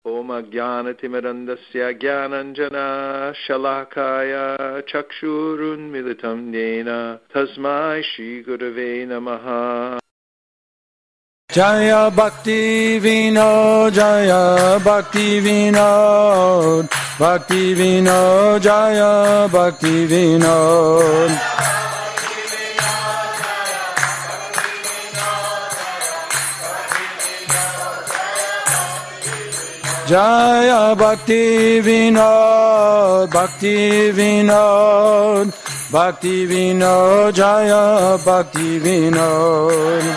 Om Ajnanatimidandasya Gyananjana Shalakaya Chakshurunmilitam Yena Tasmai Shri Gurave Namaha. Jaya Bhakti Vinod, Jaya Bhakti Vinod, Bhakti Vinod, Jaya Bhakti Vinod. Jaya Bhakti Vinod, Bhakti Vinod, Bhakti Vinod, Jaya Bhakti Vinod.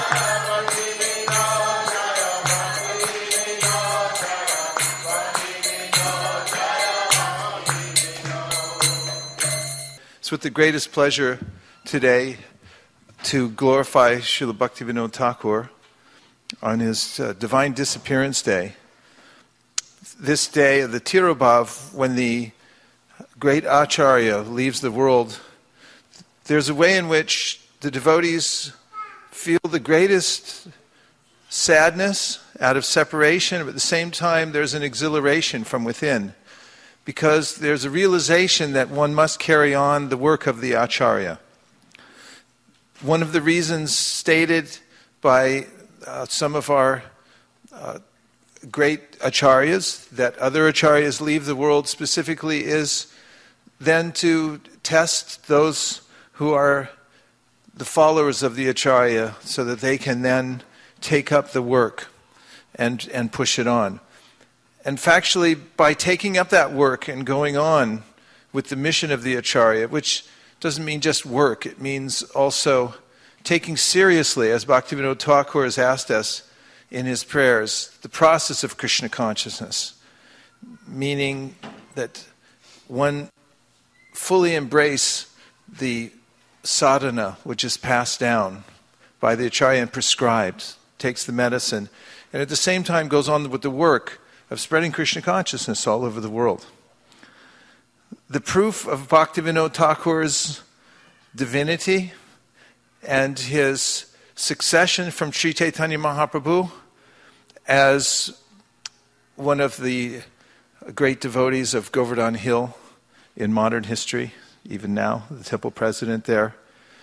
It's with the greatest pleasure today to glorify Srila Bhaktivinoda Thakur on his Divine Disappearance Day. This day of the Tirobhav, when the great Acharya leaves the world, there's a way in which the devotees feel the greatest sadness out of separation, but at the same time there's an exhilaration from within, because there's a realization that one must carry on the work of the Acharya. One of the reasons stated by some of our great Acharyas that other Acharyas leave the world specifically is then to test those who are the followers of the Acharya so that they can then take up the work and push it on. And factually, by taking up that work and going on with the mission of the Acharya, which doesn't mean just work, it means also taking seriously, as Bhaktivinoda Thakur has asked us in his prayers, the process of Krishna consciousness, meaning that one fully embrace the sadhana which is passed down by the Acharya and prescribed, takes the medicine, and at the same time goes on with the work of spreading Krishna consciousness all over the world. The proof of Bhaktivinoda Thakur's divinity and his succession from Sri Chaitanya Mahaprabhu as one of the great devotees of Govardhan Hill in modern history, even now, the temple president there,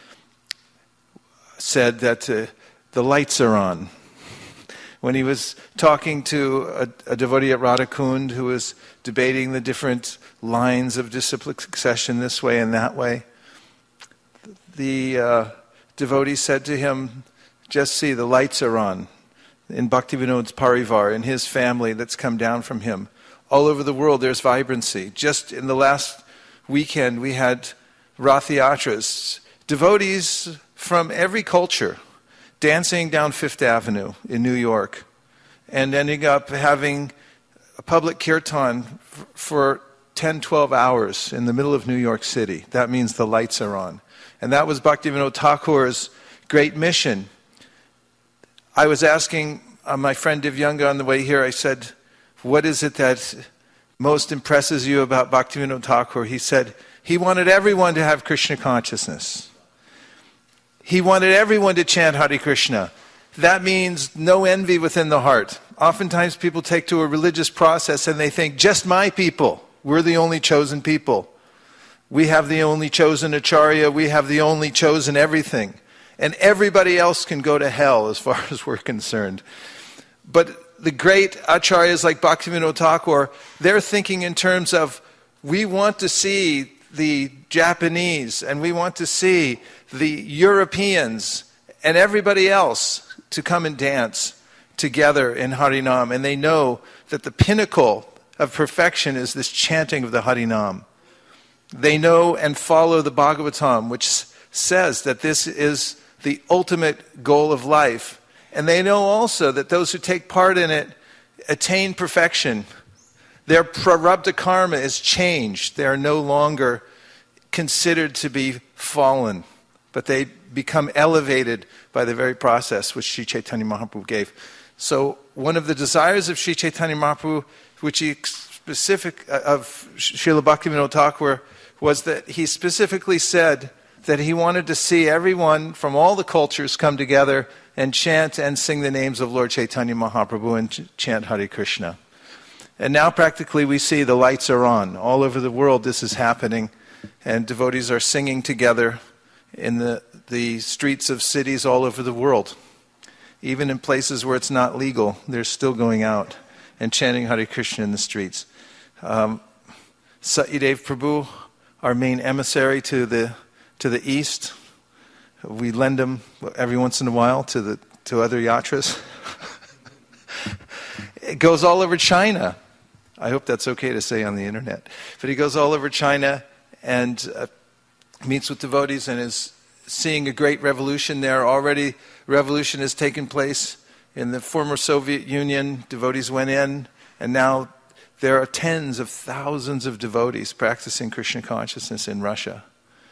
said that the lights are on. When he was talking to a devotee at Radhakund who was debating the different lines of disciplic succession this way and that way, the devotee said to him, just see, the lights are on. In Bhaktivinoda's Parivar, in his family that's come down from him. All over the world there's vibrancy. Just in the last weekend we had Rath Yatras, devotees from every culture, dancing down Fifth Avenue in New York and ending up having a public kirtan for 10, 12 hours in the middle of New York City. That means the lights are on. And that was Bhaktivinoda Thakur's great mission. I was asking my friend Divyanga on the way here, I said, what is it that most impresses you about Bhaktivinoda Thakur? He said, he wanted everyone to have Krishna consciousness. He wanted everyone to chant Hare Krishna. That means no envy within the heart. Oftentimes people take to a religious process and they think, just my people. We're the only chosen people. We have the only chosen Acharya. We have the only chosen everything. And everybody else can go to hell as far as we're concerned. But the great Acharyas like Bhaktivinoda Thakur, they're thinking in terms of, we want to see the Japanese and we want to see the Europeans and everybody else to come and dance together in Harinam. And they know that the pinnacle of perfection is this chanting of the Harinam. They know and follow the Bhagavatam, which says that this is the ultimate goal of life. And they know also that those who take part in it attain perfection. Their prarabdha karma is changed. They are no longer considered to be fallen, but they become elevated by the very process which Sri Chaitanya Mahaprabhu gave. So one of the desires of Sri Chaitanya Mahaprabhu, which he of Srila Bhaktivinoda Thakur, was that he specifically said that he wanted to see everyone from all the cultures come together and chant and sing the names of Lord Chaitanya Mahaprabhu and chant Hare Krishna. And now practically we see the lights are on. All over the world this is happening. And devotees are singing together in the streets of cities all over the world. Even in places where it's not legal, they're still going out and chanting Hare Krishna in the streets. Satyadev Prabhu, our main emissary to the east, we lend him every once in a while to other yatras. It goes all over China. I hope that's okay to say on the internet. But he goes all over China and meets with devotees and is seeing a great revolution there. Already revolution has taken place in the former Soviet Union. Devotees went in, and now there are tens of thousands of devotees practicing Krishna consciousness in Russia.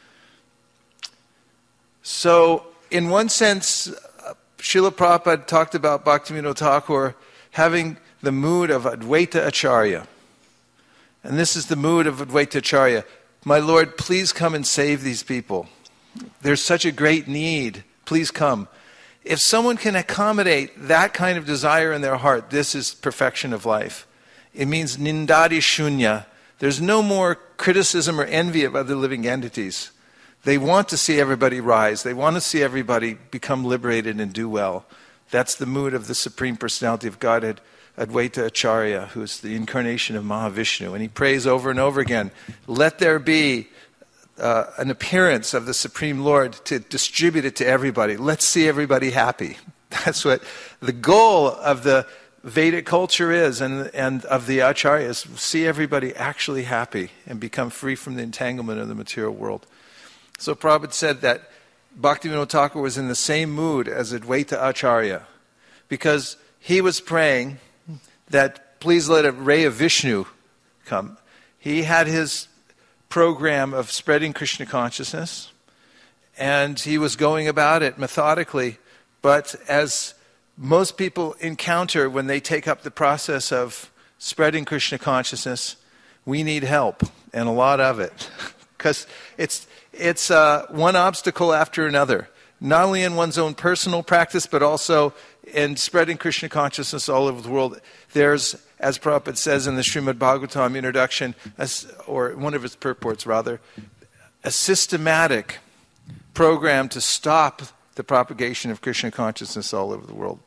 So, in one sense, Srila Prabhupada talked about Bhaktivinoda Thakur having the mood of Advaita Acharya. And this is the mood of Advaita Acharya. My Lord, please come and save these people. There's such a great need. Please come. If someone can accommodate that kind of desire in their heart, this is perfection of life. It means nindadi shunya. There's no more criticism or envy of other living entities. They want to see everybody rise. They want to see everybody become liberated and do well. That's the mood of the Supreme Personality of Godhead, Advaita Acharya, who's the incarnation of Mahavishnu. And he prays over and over again, let there be an appearance of the Supreme Lord to distribute it to everybody. Let's see everybody happy. That's what the goal of the Vedic culture is, and of the Acharyas, see everybody actually happy and become free from the entanglement of the material world. So Prabhupada said that Bhaktivinoda Thakur was in the same mood as Advaita Acharya, because he was praying that please let a ray of Vishnu come. He had his program of spreading Krishna consciousness, and he was going about it methodically, but as most people encounter when they take up the process of spreading Krishna consciousness, we need help, and a lot of it. Because it's one obstacle after another, not only in one's own personal practice, but also in spreading Krishna consciousness all over the world. There's, as Prabhupada says in the Srimad Bhagavatam introduction, or one of its purports rather, a systematic program to stop the propagation of Krishna consciousness all over the world.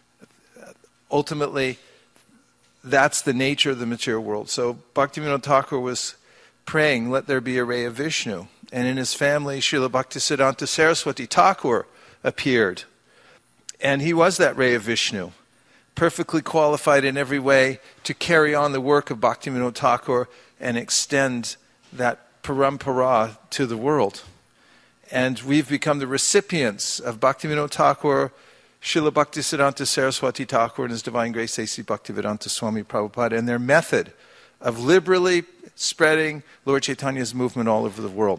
Ultimately, that's the nature of the material world. So Bhaktivinoda Thakur was praying, let there be a ray of Vishnu. And in his family, Srila Bhaktisiddhanta Saraswati Thakur appeared. And he was that ray of Vishnu, perfectly qualified in every way to carry on the work of Bhaktivinoda Thakur and extend that parampara to the world. And we've become the recipients of Bhaktivinoda Thakur, Srila Bhaktisiddhanta Saraswati Thakur and His Divine Grace A.C. Bhaktivedanta Swami Prabhupada, and their method of liberally spreading Lord Chaitanya's movement all over the world.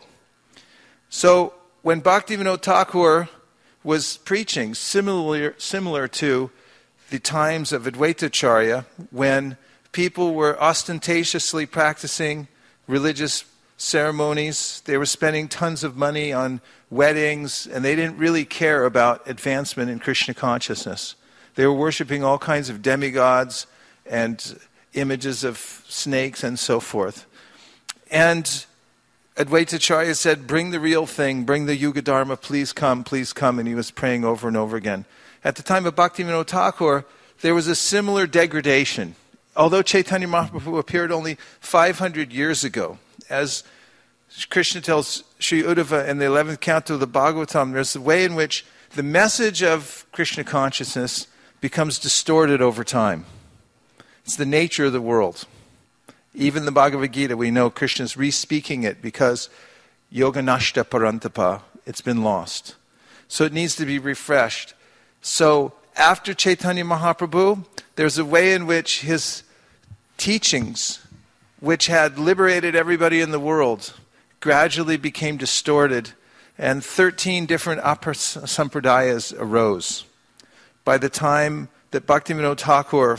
So when Bhaktivinoda Thakur was preaching, similar to the times of Advaita Acharya, when people were ostentatiously practicing religious ceremonies, they were spending tons of money on weddings, and they didn't really care about advancement in Krishna consciousness. They were worshiping all kinds of demigods and images of snakes and so forth. And Advaita Acharya said, bring the real thing, bring the Yuga Dharma, please come, and he was praying over and over again. At the time of Bhaktivinoda Thakur, there was a similar degradation. Although Chaitanya Mahaprabhu appeared only 500 years ago, as Krishna tells Sri Uddhava in the 11th canto of the Bhagavatam, there's a way in which the message of Krishna consciousness becomes distorted over time. It's the nature of the world. Even the Bhagavad Gita, we know Krishna's re-speaking it because yoga nashta parantapa, it's been lost. So it needs to be refreshed. So after Chaitanya Mahaprabhu, there's a way in which his teachings, which had liberated everybody in the world, gradually became distorted, and 13 different Apara Sampradayas arose. By the time that Bhaktivinoda Thakur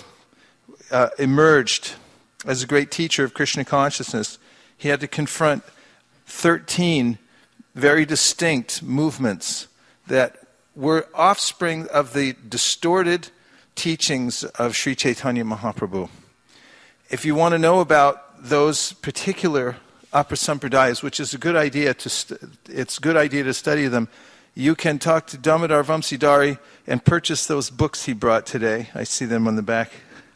emerged as a great teacher of Krishna consciousness, he had to confront 13 very distinct movements that were offspring of the distorted teachings of Sri Chaitanya Mahaprabhu. If you want to know about those particular Aprasampradayas, which is a good idea it's a good idea to study them, you can talk to Damodar Vamsidhari and purchase those books he brought today. I see them on the back.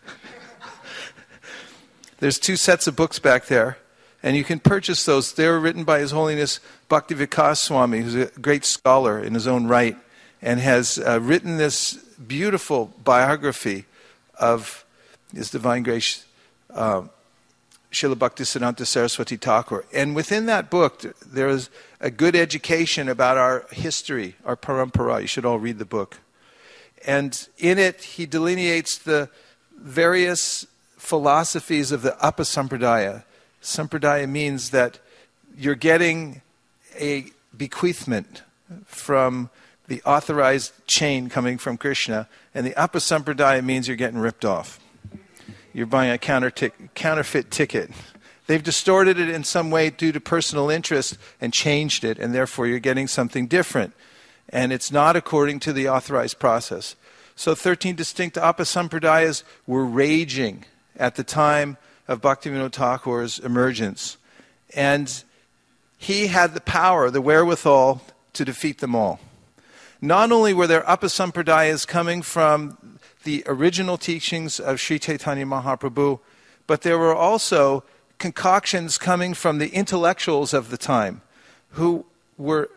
There's 2 sets of books back there, and you can purchase those. They were written by His Holiness Bhaktivikas Swami, who's a great scholar in his own right, and has written this beautiful biography of His Divine Grace, Srila Bhaktisiddhanta Saraswati Thakur. And within that book, there is a good education about our history, our parampara. You should all read the book. And in it, he delineates the various philosophies of the Apasampradaya. Sampradaya means that you're getting a bequeathment from the authorized chain coming from Krishna, and the Apasampradaya means you're getting ripped off. You're buying a counterfeit ticket. They've distorted it in some way due to personal interest and changed it, and therefore you're getting something different. And it's not according to the authorized process. So 13 distinct Apasampradayas were raging at the time of Bhaktivinoda Thakur's emergence. And he had the power, the wherewithal, to defeat them all. Not only were there Apasampradayas coming from the original teachings of Sri Chaitanya Mahaprabhu, but there were also concoctions coming from the intellectuals of the time who were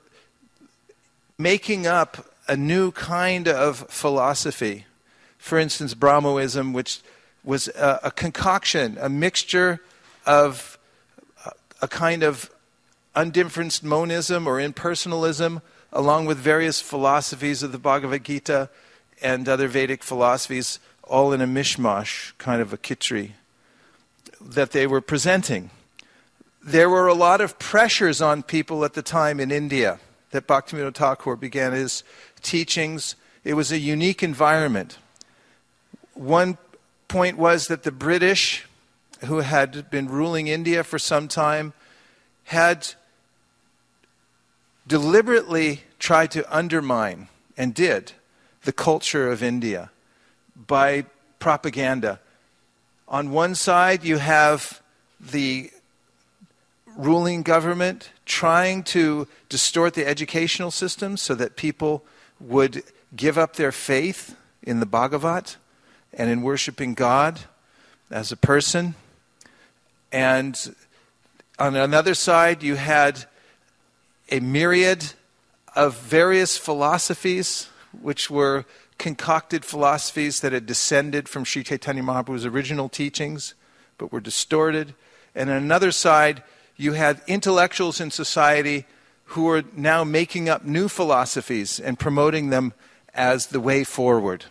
making up a new kind of philosophy. For instance, Brahmoism, which was a concoction, a mixture of a kind of undifferenced monism or impersonalism, along with various philosophies of the Bhagavad Gita and other Vedic philosophies, all in a mishmash, kind of a khichdi, that they were presenting. There were a lot of pressures on people at the time in India that Bhaktivinoda Thakur began his teachings. It was a unique environment. One point was that the British, who had been ruling India for some time, had deliberately tried to undermine, and did, the culture of India by propaganda. On one side, you have the ruling government trying to distort the educational system so that people would give up their faith in the Bhagavat and in worshiping God as a person. And on another side, you had a myriad of various philosophies, which were concocted philosophies that had descended from Sri Chaitanya Mahaprabhu's original teachings, but were distorted. And on another side, you had intellectuals in society who were now making up new philosophies and promoting them as the way forward.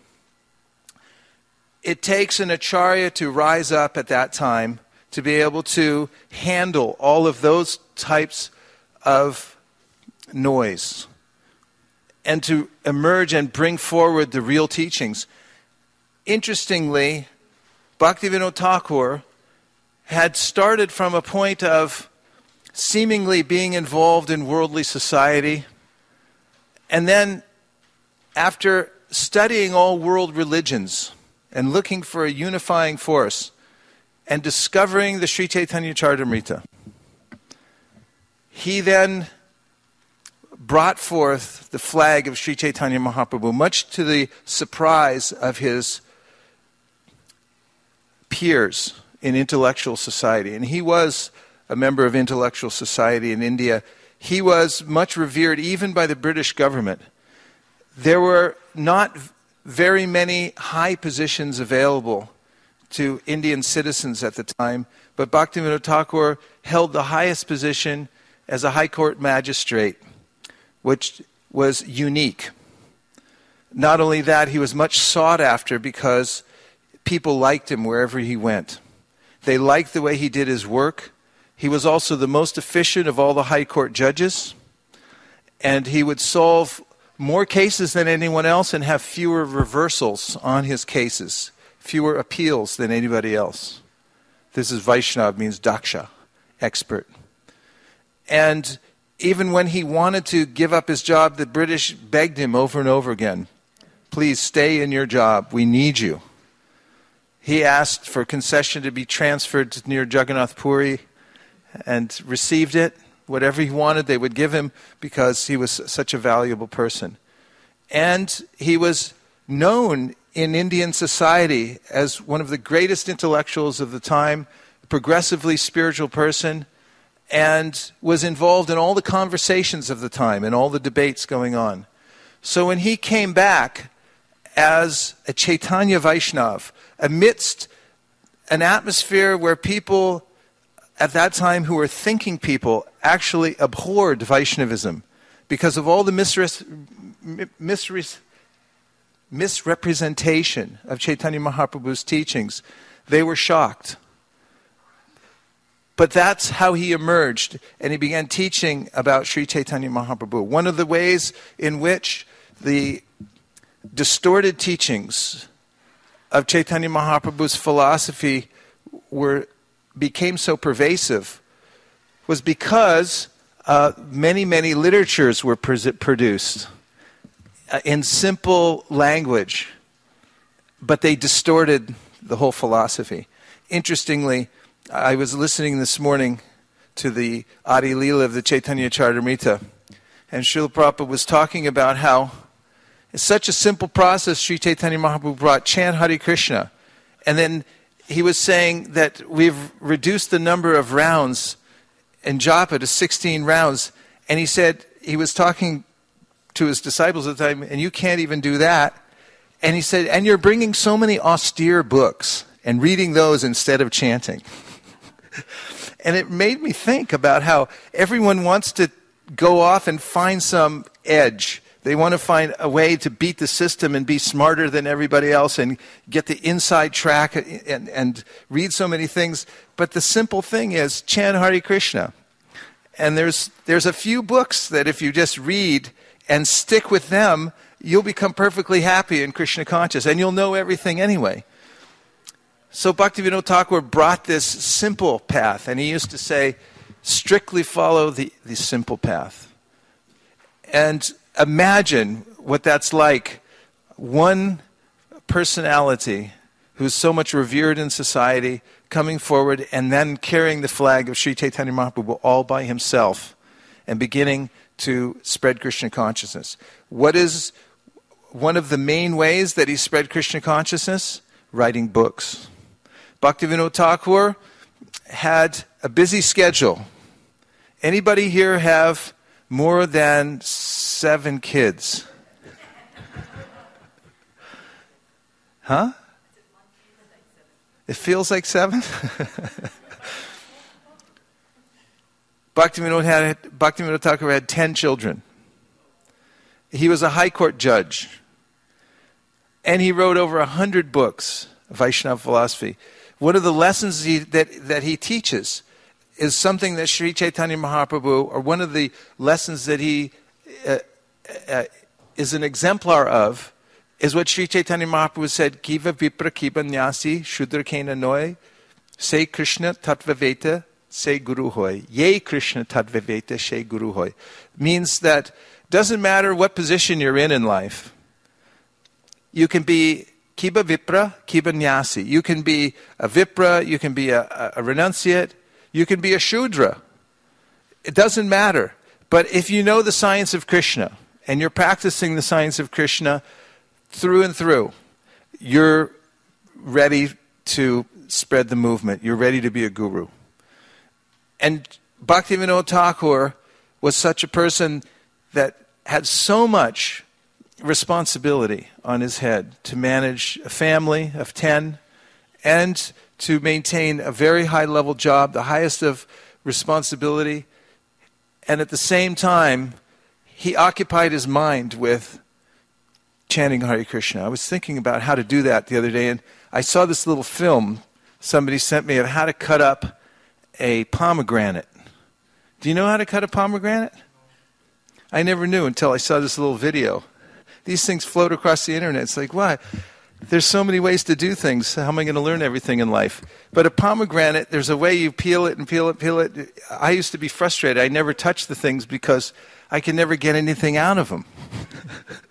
It takes an acharya to rise up at that time to be able to handle all of those types of noise and to emerge and bring forward the real teachings. Interestingly, Bhaktivinoda Thakur had started from a point of seemingly being involved in worldly society, and then after studying all world religions and looking for a unifying force and discovering the Sri Chaitanya Charitamrita, he then brought forth the flag of Sri Chaitanya Mahaprabhu, much to the surprise of his peers in intellectual society. And he was a member of intellectual society in India. He was much revered even by the British government. There were not very many high positions available to Indian citizens at the time, but Bhaktivinoda Thakur held the highest position as a high court magistrate, which was unique. Not only that, he was much sought after because people liked him wherever he went. They liked the way he did his work. He was also the most efficient of all the high court judges, and he would solve more cases than anyone else and have fewer reversals on his cases, fewer appeals than anybody else. This is Vaishnav, means Daksha, expert. And even when he wanted to give up his job, the British begged him over and over again, please stay in your job, we need you. he asked for concession to be transferred to near Jagannath Puri and received it. Whatever he wanted, they would give him because he was such a valuable person. And he was known in Indian society as one of the greatest intellectuals of the time, a progressively spiritual person, and was involved in all the conversations of the time and all the debates going on. So when he came back as a Chaitanya Vaishnav, amidst an atmosphere where people at that time who were thinking people actually abhorred Vaishnavism because of all the misrepresentation of Chaitanya Mahaprabhu's teachings, they were shocked. But that's how he emerged, and he began teaching about Sri Chaitanya Mahaprabhu. One of the ways in which the distorted teachings of Chaitanya Mahaprabhu's philosophy became so pervasive was because many literatures were produced in simple language, but they distorted the whole philosophy. Interestingly, I was listening this morning to the Adi Leela of the Chaitanya Charitamrita, and Srila Prabhupada was talking about how it's such a simple process. Sri Chaitanya Mahaprabhu brought chant Hare Krishna, and then he was saying that we've reduced the number of rounds in japa to 16 rounds, and he said, he was talking to his disciples at the time, and you can't even do that. And he said, and you're bringing so many austere books and reading those instead of chanting. And it made me think about how everyone wants to go off and find some edge. They want to find a way to beat the system and be smarter than everybody else and get the inside track and read so many things. But the simple thing is chant Hare Krishna. And there's a few books that if you just read and stick with them, you'll become perfectly happy and Krishna conscious, and you'll know everything anyway. So Bhaktivinoda Thakur brought this simple path, and he used to say, strictly follow the simple path. And imagine what that's like. One personality who's so much revered in society coming forward and then carrying the flag of Sri Chaitanya Mahaprabhu all by himself and beginning to spread Krishna consciousness. What is one of the main ways that he spread Krishna consciousness? Writing books. Bhaktivinoda Thakur had a busy schedule. Anybody here have more than 7 kids? Huh? It feels like 7? Bhaktivinoda Thakur had 10 children. He was a high court judge. And he wrote over 100 books of Vaishnava philosophy. One of the lessons that he teaches is something that Sri Chaitanya Mahaprabhu, or one of the lessons that he is an exemplar of, is what Sri Chaitanya Mahaprabhu said, Kiva Vipra Kiva Nyasi Shudra Kena Noy, Say Krishna Tattva Veta, Say Guru Hoy. Ye Krishna Tattva Veta, Say Guru Hoy. Means that doesn't matter what position you're in life. You can be Kiba Vipra, Kiba Nyasi. You can be a Vipra, you can be a renunciate, you can be a Shudra. It doesn't matter. But if you know the science of Krishna, and you're practicing the science of Krishna through and through, you're ready to spread the movement. You're ready to be a guru. And Bhaktivinoda Thakur was such a person that had so much responsibility on his head to manage a family of 10 and to maintain a very high-level job, the highest of responsibility. And at the same time, he occupied his mind with chanting Hare Krishna. I was thinking about how to do that the other day, and I saw this little film somebody sent me of how to cut up a pomegranate. Do you know how to cut a pomegranate? I never knew until I saw this little video. These things float across the internet. It's like, why? There's so many ways to do things. How am I going to learn everything in life? But a pomegranate, there's a way you peel it and peel it, peel it. I used to be frustrated. I never touched the things because I could never get anything out of them.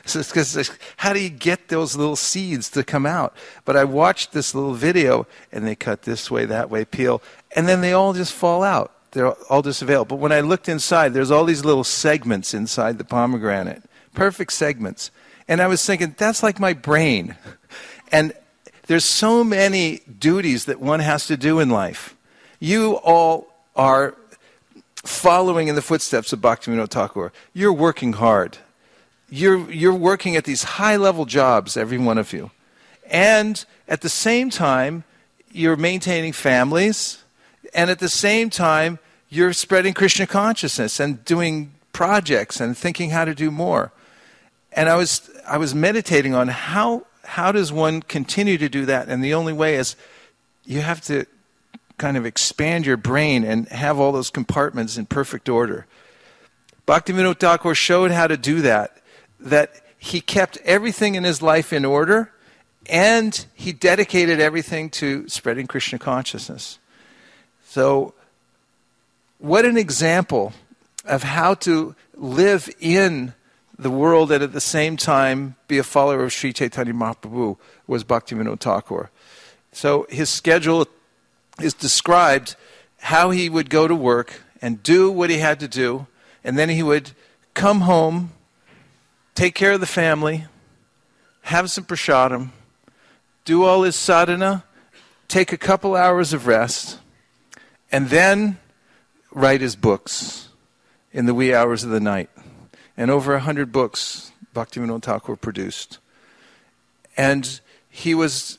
So it's because how do you get those little seeds to come out? But I watched this little video, and they cut this way, that way, peel, and then they all just fall out. They're all just available. But when I looked inside, there's all these little segments inside the pomegranate, perfect segments. And I was thinking, that's like my brain. And there's so many duties that one has to do in life. You all are following in the footsteps of Bhaktivinoda Thakur. You're working hard. You're working at these high-level jobs, every one of you. And at the same time, you're maintaining families. And at the same time, you're spreading Krishna consciousness and doing projects and thinking how to do more. And I was meditating on how does one continue to do that? And the only way is you have to kind of expand your brain and have all those compartments in perfect order. Bhaktivinoda Thakur showed how to do that he kept everything in his life in order, and he dedicated everything to spreading Krishna consciousness. So, what an example of how to live in the world and at the same time be a follower of Sri Chaitanya Mahaprabhu was Bhaktivinoda Thakur. So his schedule is described how he would go to work and do what he had to do, and then he would come home, take care of the family, have some prasadam, do all his sadhana, take a couple hours of rest, and then write his books in the wee hours of the night. And over 100 books Bhaktivinoda Thakur produced. And he was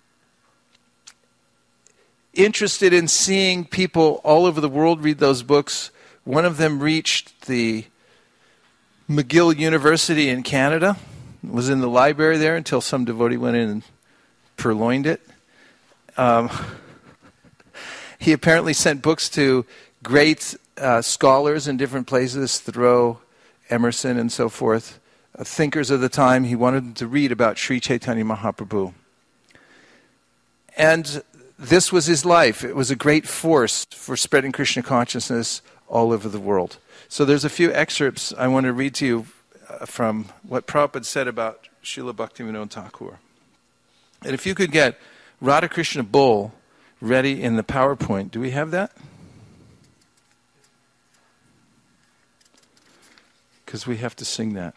interested in seeing people all over the world read those books. One of them reached the McGill University in Canada. It was in the library there until some devotee went in and purloined it. He apparently sent books to great scholars in different places, Thoreau, Emerson, and so forth, thinkers of the time. He wanted them to read about Sri Chaitanya Mahaprabhu. And this was his life. It was a great force for spreading Krishna consciousness all over the world. So there's a few excerpts I want to read to you from what Prabhupada said about Srila Bhaktivinoda Thakur. And if you could get Radha Krishna Bol ready in the PowerPoint. Do we have that? Because we have to sing that.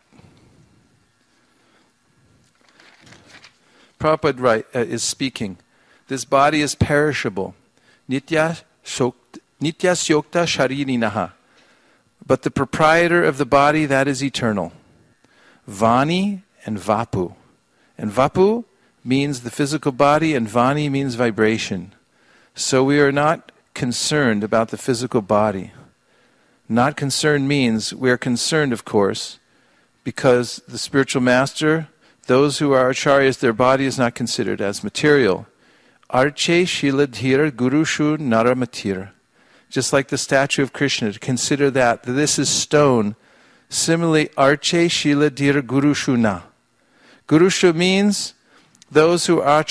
Prabhupada is speaking. This body is perishable. Nitya syokta sharirinaha. But the proprietor of the body, that is eternal. Vani and Vapu. And Vapu means the physical body, and Vani means vibration. So we are not concerned about the physical body. Not concerned means we are concerned, of course, because the spiritual master, those who are acharyas, their body is not considered as material. Arche shiladhira gurushu naramatir. Just like the statue of Krishna, to consider that this is stone. Similarly, arche shiladhira gurushu na. Gurushu means those who are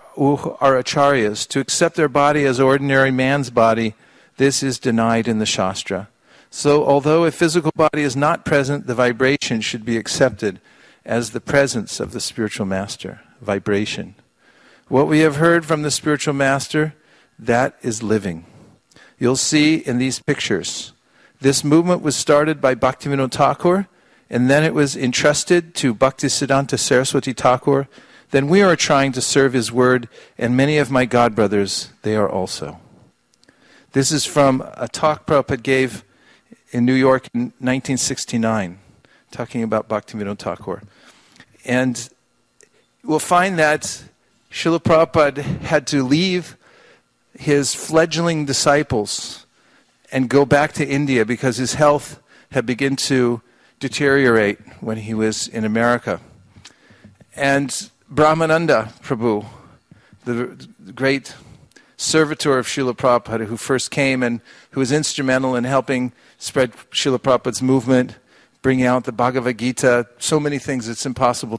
acharyas. To accept their body as ordinary man's body, this is denied in the Shastra. So although a physical body is not present, the vibration should be accepted as the presence of the spiritual master. Vibration. What we have heard from the spiritual master, that is living. You'll see in these pictures. This movement was started by Bhaktivinoda Thakur, and then it was entrusted to Bhaktisiddhanta Saraswati Thakur. Then we are trying to serve his word, and many of my godbrothers, they are also. This is from a talk Prabhupada gave in New York in 1969, talking about Bhaktivinoda Thakur. And we'll find that Srila Prabhupada had to leave his fledgling disciples and go back to India because his health had begun to deteriorate when he was in America. And Brahmananda Prabhu, the great servitor of Srila Prabhupada, who first came and who was instrumental in helping spread Srila Prabhupada's movement, bring out the Bhagavad Gita, so many things it's impossible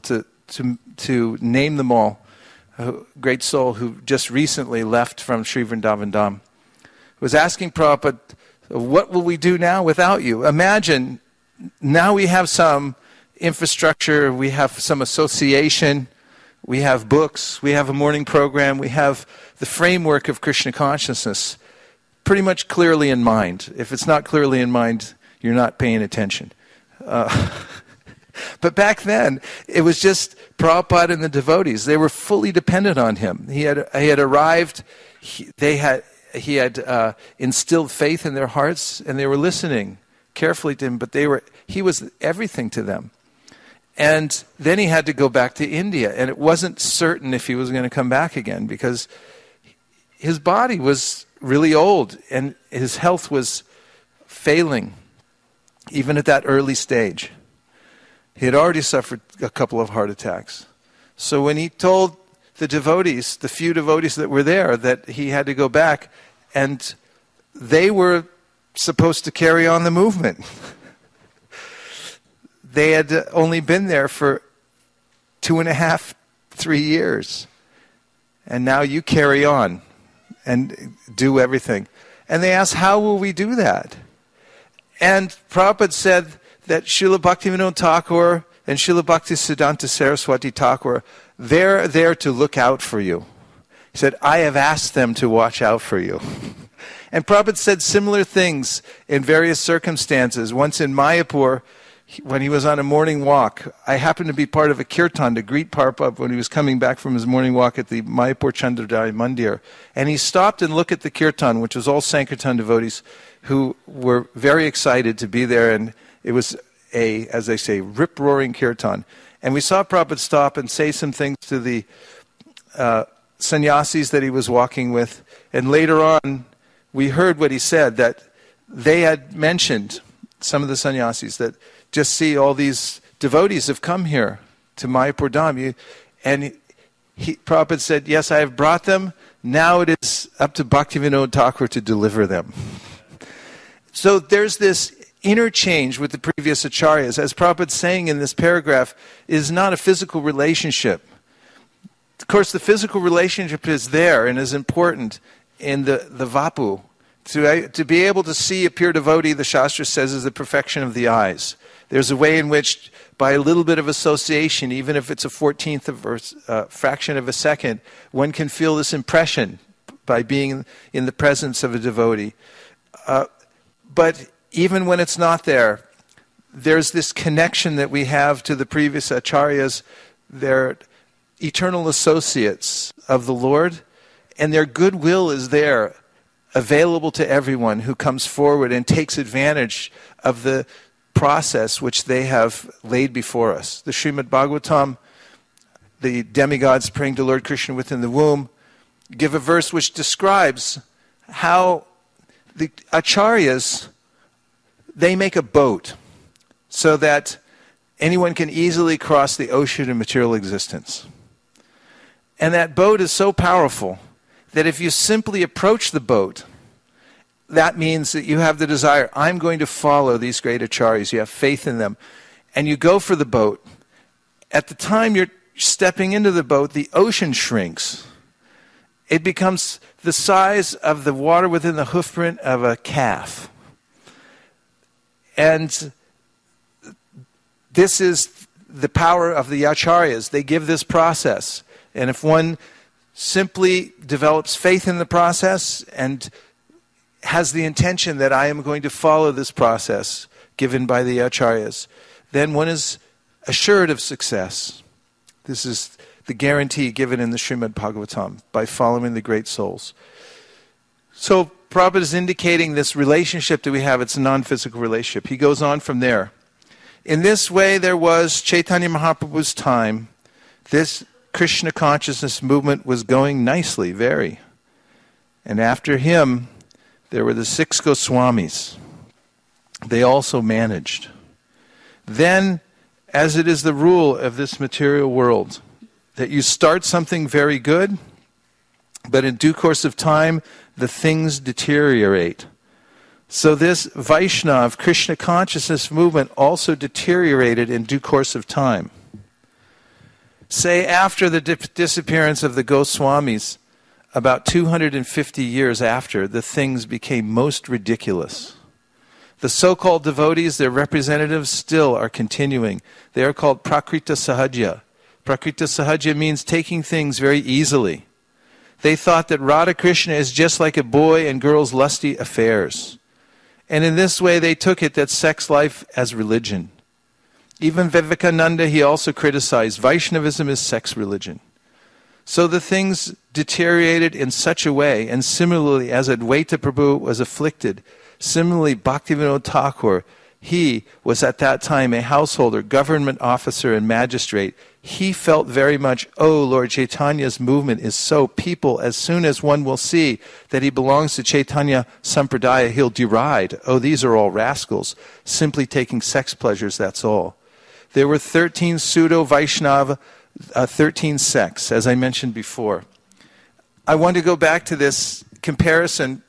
to name them all. A great soul who just recently left from Sri Vrindavan Dham was asking Prabhupada, what will we do now without you? Imagine, now we have some infrastructure, we have some association, we have books, we have a morning program, we have the framework of Krishna consciousness pretty much clearly in mind. If it's not clearly in mind, you're not paying attention. But back then, it was just Prabhupada and the devotees. They were fully dependent on him. He had arrived, he had instilled faith in their hearts, and they were listening carefully to him, but he was everything to them. And then he had to go back to India, and it wasn't certain if he was going to come back again, because his body was really old, and his health was failing, even at that early stage. He had already suffered a couple of heart attacks. So when he told the devotees, the few devotees that were there, that he had to go back, and they were supposed to carry on the movement. They had only been there for 2.5, 3 years. And now you carry on and do everything. And they asked, how will we do that? And Prabhupada said that Srila Bhaktivinoda Thakur and Srila Bhaktisiddhanta Saraswati Thakur, they're there to look out for you. He said, I have asked them to watch out for you. And Prabhupada said similar things in various circumstances. Once in Mayapur, when he was on a morning walk, I happened to be part of a kirtan to greet Prabhupada when he was coming back from his morning walk at the Mayapur Chandrodaya Mandir. And he stopped and looked at the kirtan, which was all Sankirtan devotees who were very excited to be there. And it was as they say, rip-roaring kirtan. And we saw Prabhupada stop and say some things to the sannyasis that he was walking with. And later on, we heard what he said, that they had mentioned, some of the sannyasis, that just see all these devotees have come here to Mayapur Dham. And Prabhupada said, yes, I have brought them. Now it is up to Bhaktivinoda Thakur to deliver them. So there's this interchange with the previous acharyas. As Prabhupada's saying in this paragraph, is not a physical relationship. Of course, the physical relationship is there and is important in the vapu. To be able to see a pure devotee, the Shastra says, is the perfection of the eyes. There's a way in which, by a little bit of association, even if it's a 14th of a fraction of a second, one can feel this impression by being in the presence of a devotee. But even when it's not there, there's this connection that we have to the previous acharyas. They're eternal associates of the Lord, and their goodwill is there, available to everyone who comes forward and takes advantage of the process which they have laid before us. The Srimad Bhagavatam, the demigods praying to Lord Krishna within the womb, give a verse which describes how the acharyas, they make a boat so that anyone can easily cross the ocean of material existence. And that boat is so powerful that if you simply approach the boat, that means that you have the desire, I'm going to follow these great acharyas. You have faith in them. And you go for the boat. At the time you're stepping into the boat, the ocean shrinks. It becomes the size of the water within the hoofprint of a calf. And this is the power of the acharyas. They give this process. And if one simply develops faith in the process and has the intention that I am going to follow this process given by the acharyas, then one is assured of success. This is the guarantee given in the Srimad Bhagavatam by following the great souls. So Prabhupada is indicating this relationship that we have. It's a non-physical relationship. He goes on from there. In this way, there was Chaitanya Mahaprabhu's time. This Krishna consciousness movement was going nicely, very. And after him, there were the 6 Goswamis. They also managed. Then, as it is the rule of this material world, that you start something very good, but in due course of time, the things deteriorate. So this Vaishnav Krishna consciousness movement also deteriorated in due course of time. Say after the disappearance of the Goswamis, about 250 years after, the things became most ridiculous. The so-called devotees, their representatives, still are continuing. They are called Prakrita Sahajya. Prakrita Sahajya means taking things very easily. They thought that Radha Krishna is just like a boy and girl's lusty affairs. And in this way they took it that sex life as religion. Even Vivekananda, he also criticized Vaishnavism is sex religion. So the things deteriorated in such a way, and similarly as Advaita Prabhu was afflicted, similarly Bhaktivinoda Thakur, he was at that time a householder, government officer and magistrate. He felt very much, oh, Lord Chaitanya's movement is so people, as soon as one will see that he belongs to Chaitanya Sampradaya, he'll deride, oh, these are all rascals, simply taking sex pleasures, that's all. There were 13 pseudo-Vaishnava, 13 sects, as I mentioned before. I want to go back to this comparison.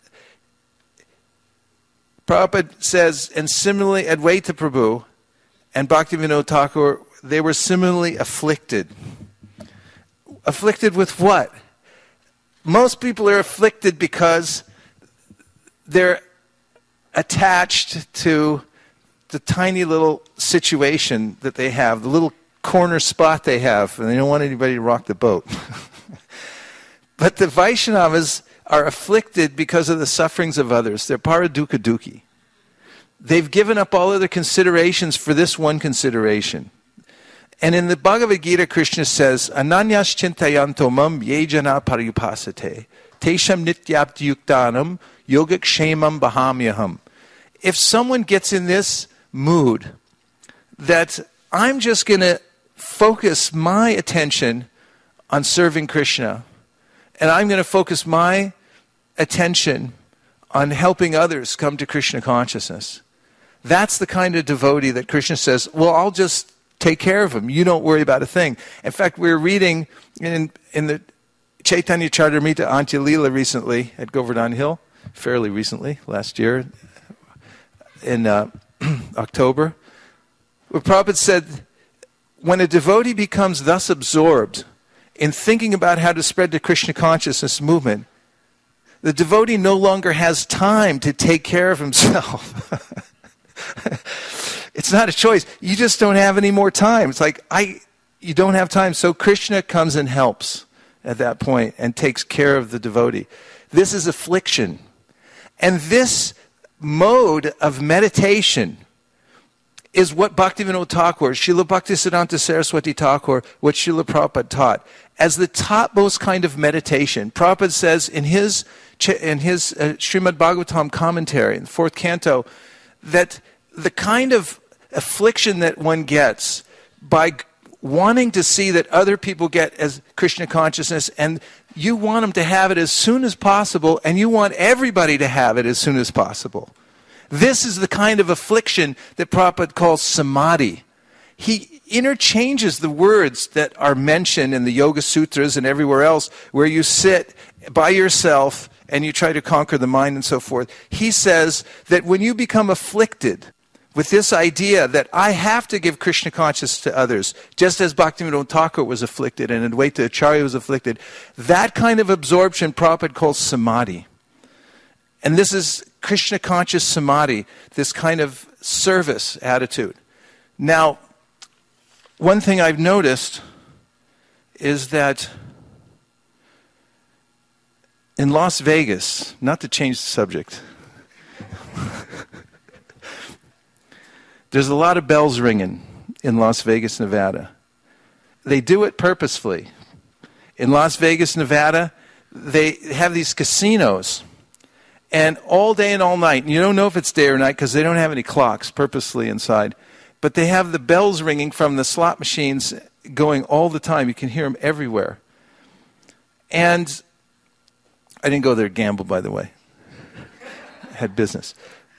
Prabhupada says, and similarly Advaita Prabhu and Bhaktivinoda Thakur, they were similarly afflicted. Afflicted with what? Most people are afflicted because they're attached to the tiny little situation that they have, the little corner spot they have, and they don't want anybody to rock the boat. But the Vaishnavas are afflicted because of the sufferings of others. They're paradukha dukhi. They've given up all other considerations for this one consideration. And in the Bhagavad Gita, Krishna says, Ananyas chintayanto mam yejana pariyupasate, tesham nityapti yuktanam yogakshemam bahamyaham. If someone gets in this mood that I'm just going to focus my attention on serving Krishna, and I'm going to focus my attention on helping others come to Krishna consciousness, that's the kind of devotee that Krishna says, well, I'll just take care of him. You don't worry about a thing. In fact, we were reading in the Chaitanya Charitamrita Antya Leela recently at Govardhan Hill, fairly recently, last year, in October, where Prabhupada said, when a devotee becomes thus absorbed in thinking about how to spread the Krishna consciousness movement, the devotee no longer has time to take care of himself. It's not a choice. You just don't have any more time. It's like, you don't have time. So Krishna comes and helps at that point and takes care of the devotee. This is affliction. And this mode of meditation is what Bhaktivinoda Thakur, Srila Bhaktisiddhanta Saraswati Thakur, what Srila Prabhupada taught, as the topmost kind of meditation. Prabhupada says in his Srimad Bhagavatam commentary, in the 4th canto, that the kind of affliction that one gets by wanting to see that other people get as Krishna consciousness, and you want them to have it as soon as possible, and you want everybody to have it as soon as possible. This is the kind of affliction that Prabhupada calls samadhi. He interchanges the words that are mentioned in the Yoga Sutras and everywhere else, where you sit by yourself and you try to conquer the mind and so forth. He says that when you become afflicted with this idea that I have to give Krishna consciousness to others, just as Bhaktivinoda Thakur was afflicted and Advaita Acharya was afflicted, that kind of absorption Prabhupada calls samadhi. And this is Krishna conscious samadhi, this kind of service attitude. Now, one thing I've noticed is that in Las Vegas, not to change the subject, there's a lot of bells ringing in Las Vegas, Nevada. They do it purposefully. In Las Vegas, Nevada, they have these casinos. And all day and all night, and you don't know if it's day or night because they don't have any clocks purposely inside, but they have the bells ringing from the slot machines going all the time. You can hear them everywhere. And I didn't go there to gamble, by the way. I had business.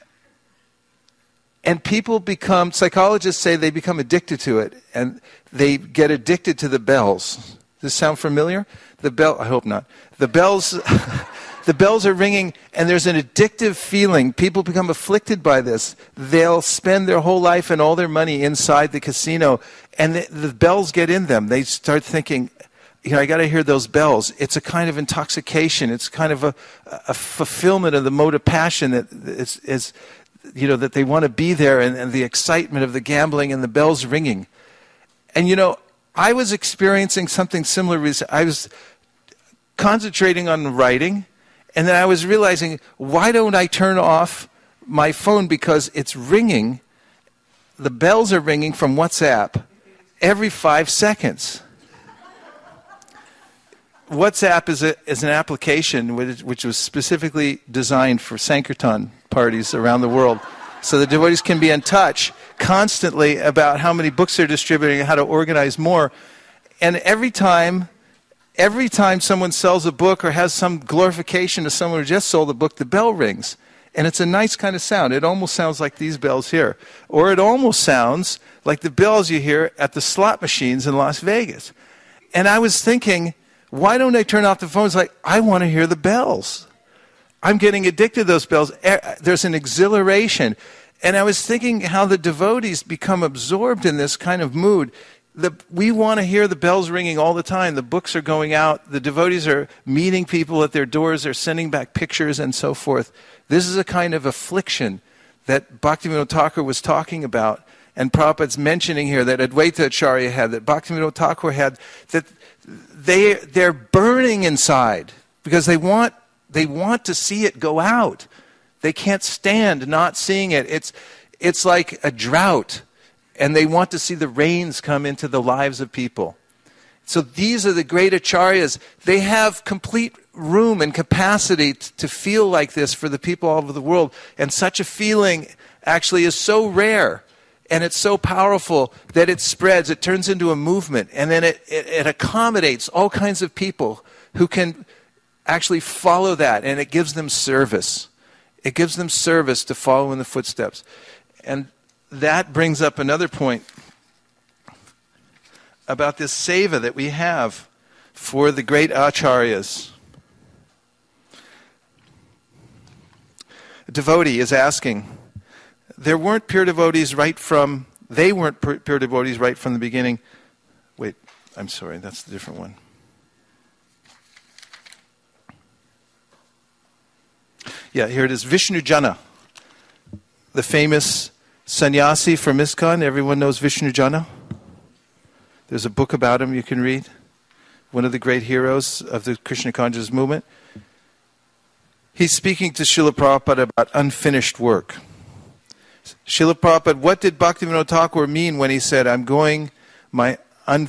And people become, psychologists say they become addicted to it, and they get addicted to the bells. Does this sound familiar? I hope not. The bells, the bells are ringing, and there's an addictive feeling. People become afflicted by this. They'll spend their whole life and all their money inside the casino, and the bells get in them. They start thinking, I got to hear those bells. It's a kind of intoxication. It's kind of a fulfillment of the mode of passion that is that they want to be there, and the excitement of the gambling and the bells ringing. And I was experiencing something similar. I was concentrating on writing, and then I was realizing, why don't I turn off my phone, because it's ringing. The bells are ringing from WhatsApp every 5 seconds. WhatsApp is an application which was specifically designed for Sankirtan parties around the world, so the devotees can be in touch constantly about how many books they're distributing and how to organize more. And every time someone sells a book or has some glorification to someone who just sold a book, the bell rings. And it's a nice kind of sound. It almost sounds like these bells here. Or it almost sounds like the bells you hear at the slot machines in Las Vegas. And I was thinking, why don't I turn off the phone? It's like, I want to hear the bells. I'm getting addicted to those bells. There's an exhilaration. And I was thinking how the devotees become absorbed in this kind of mood. We want to hear the bells ringing all the time. The books are going out. The devotees are meeting people at their doors. They're sending back pictures and so forth. This is a kind of affliction that Bhaktivinoda Thakur was talking about, and Prabhupada's mentioning here that Advaita Acharya had, that Bhaktivinoda Thakur had, that they're burning inside because they want to see it go out. They can't stand not seeing it. It's like a drought, and they want to see the rains come into the lives of people. So these are the great acharyas. They have complete room and capacity to feel like this for the people all over the world. And such a feeling actually is so rare and it's so powerful that it spreads. It turns into a movement. And then it accommodates all kinds of people who can actually follow that. And it gives them service. It gives them service to follow in the footsteps. And that brings up another point about this seva that we have for the great acharyas. A devotee is asking, they weren't pure devotees right from the beginning. Wait, I'm sorry, that's the different one. Yeah, here it is. Vishnu Jana, the famous sannyasi from ISKCON. Everyone knows Vishnu Jana. There's a book about him you can read. One of the great heroes of the Krishna consciousness movement. He's speaking to Srila Prabhupada about unfinished work. Srila Prabhupada, what did Bhaktivinoda Thakur mean when he said, I'm going, my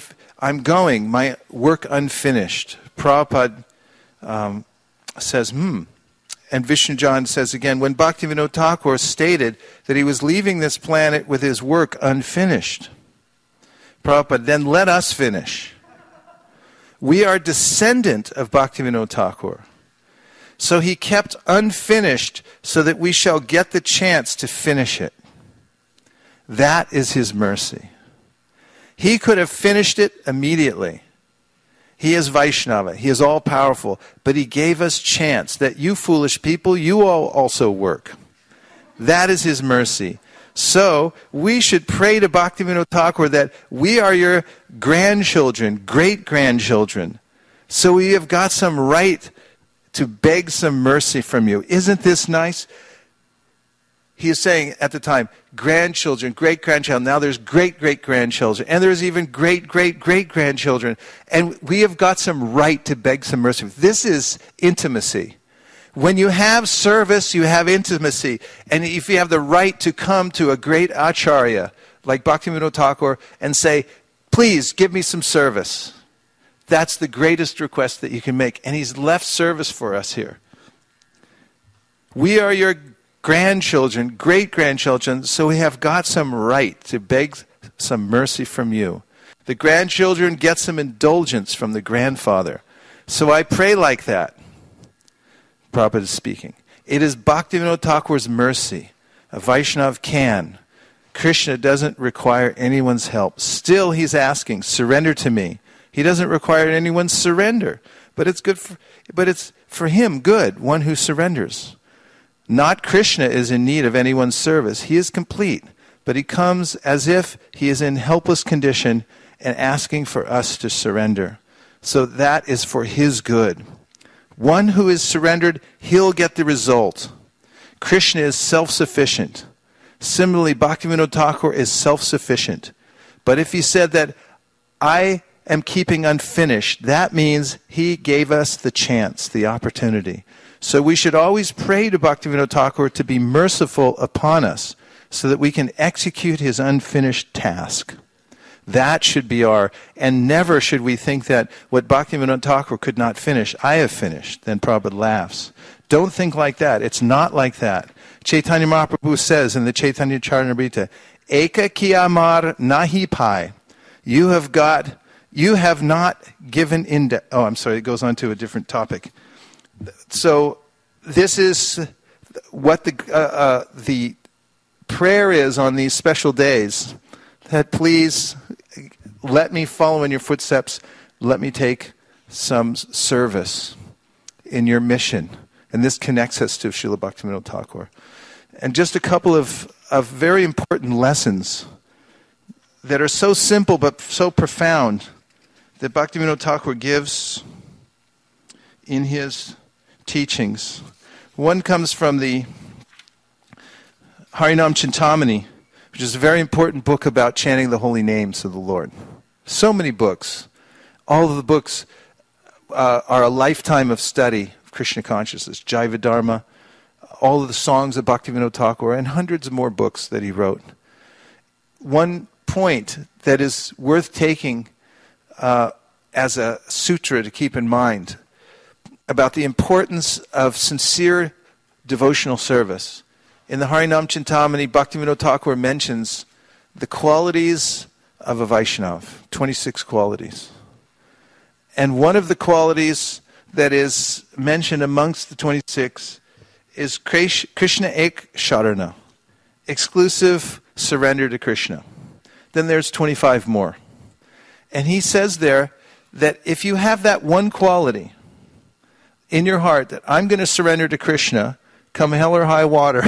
work unfinished? Prabhupada says, And Vishnu Jana says again, when Bhaktivinoda Thakur stated that he was leaving this planet with his work unfinished, Prabhupada, then let us finish. We are descendant of Bhaktivinoda Thakur. So he kept unfinished so that we shall get the chance to finish it. That is his mercy. He could have finished it immediately. He is Vaishnava. He is all-powerful. But he gave us chance that you foolish people, you all also work. That is his mercy. So we should pray to Bhaktivinoda Thakur that we are your grandchildren, great-grandchildren. So we have got some right to beg some mercy from you. Isn't this nice? He is saying at the time, grandchildren, great-grandchildren. Now there's great-great-grandchildren. And there's even great-great-great-grandchildren. And we have got some right to beg some mercy. This is intimacy. When you have service, you have intimacy. And if you have the right to come to a great acharya, like Bhaktivinoda Thakur, and say, please give me some service. That's the greatest request that you can make. And he's left service for us here. We are your grandchildren, great-grandchildren, so we have got some right to beg some mercy from you. The grandchildren get some indulgence from the grandfather. So I pray like that. Prabhupada is speaking. It is Bhaktivinoda Thakur's mercy. A Vaishnav can. Krishna doesn't require anyone's help. Still he's asking, surrender to me. He doesn't require anyone's surrender. But it's for him good, one who surrenders. Not Krishna is in need of anyone's service. He is complete. But he comes as if he is in helpless condition and asking for us to surrender. So that is for his good. One who is surrendered, he'll get the result. Krishna is self-sufficient. Similarly, Bhaktivinoda Thakur is self-sufficient. But if he said that I am keeping unfinished, that means he gave us the chance, the opportunity. So we should always pray to Bhaktivinoda Thakur to be merciful upon us so that we can execute his unfinished task. That should be and never should we think that what Bhaktivinoda Thakur could not finish, I have finished. Then Prabhupada laughs. Don't think like that. It's not like that. Chaitanya Mahaprabhu says in the Chaitanya Charitamrita, Eka ki amar nahi pai. You have not given in. It goes on to a different topic. So this is what the prayer is on these special days, that please let me follow in your footsteps. Let me take some service in your mission. And this connects us to Srila Bhaktivinoda Thakur. And just a couple of very important lessons that are so simple but so profound that Bhaktivinoda Thakur gives in his teachings. One comes from the Harinam Chintamani, which is a very important book about chanting the holy names of the Lord. So many books. All of the books are a lifetime of study of Krishna consciousness. Jaiva Dharma, all of the songs of Bhaktivinoda Thakur, and hundreds of more books that he wrote. One point that is worth taking as a sutra to keep in mind about the importance of sincere devotional service. In the Harinam Chintamani, Bhaktivinoda Thakur mentions the qualities of a Vaishnav, 26 qualities. And one of the qualities that is mentioned amongst the 26 is Krishna Ek Sharana, exclusive surrender to Krishna. Then there's 25 more. And he says there that if you have that one quality in your heart, that I'm going to surrender to Krishna, come hell or high water,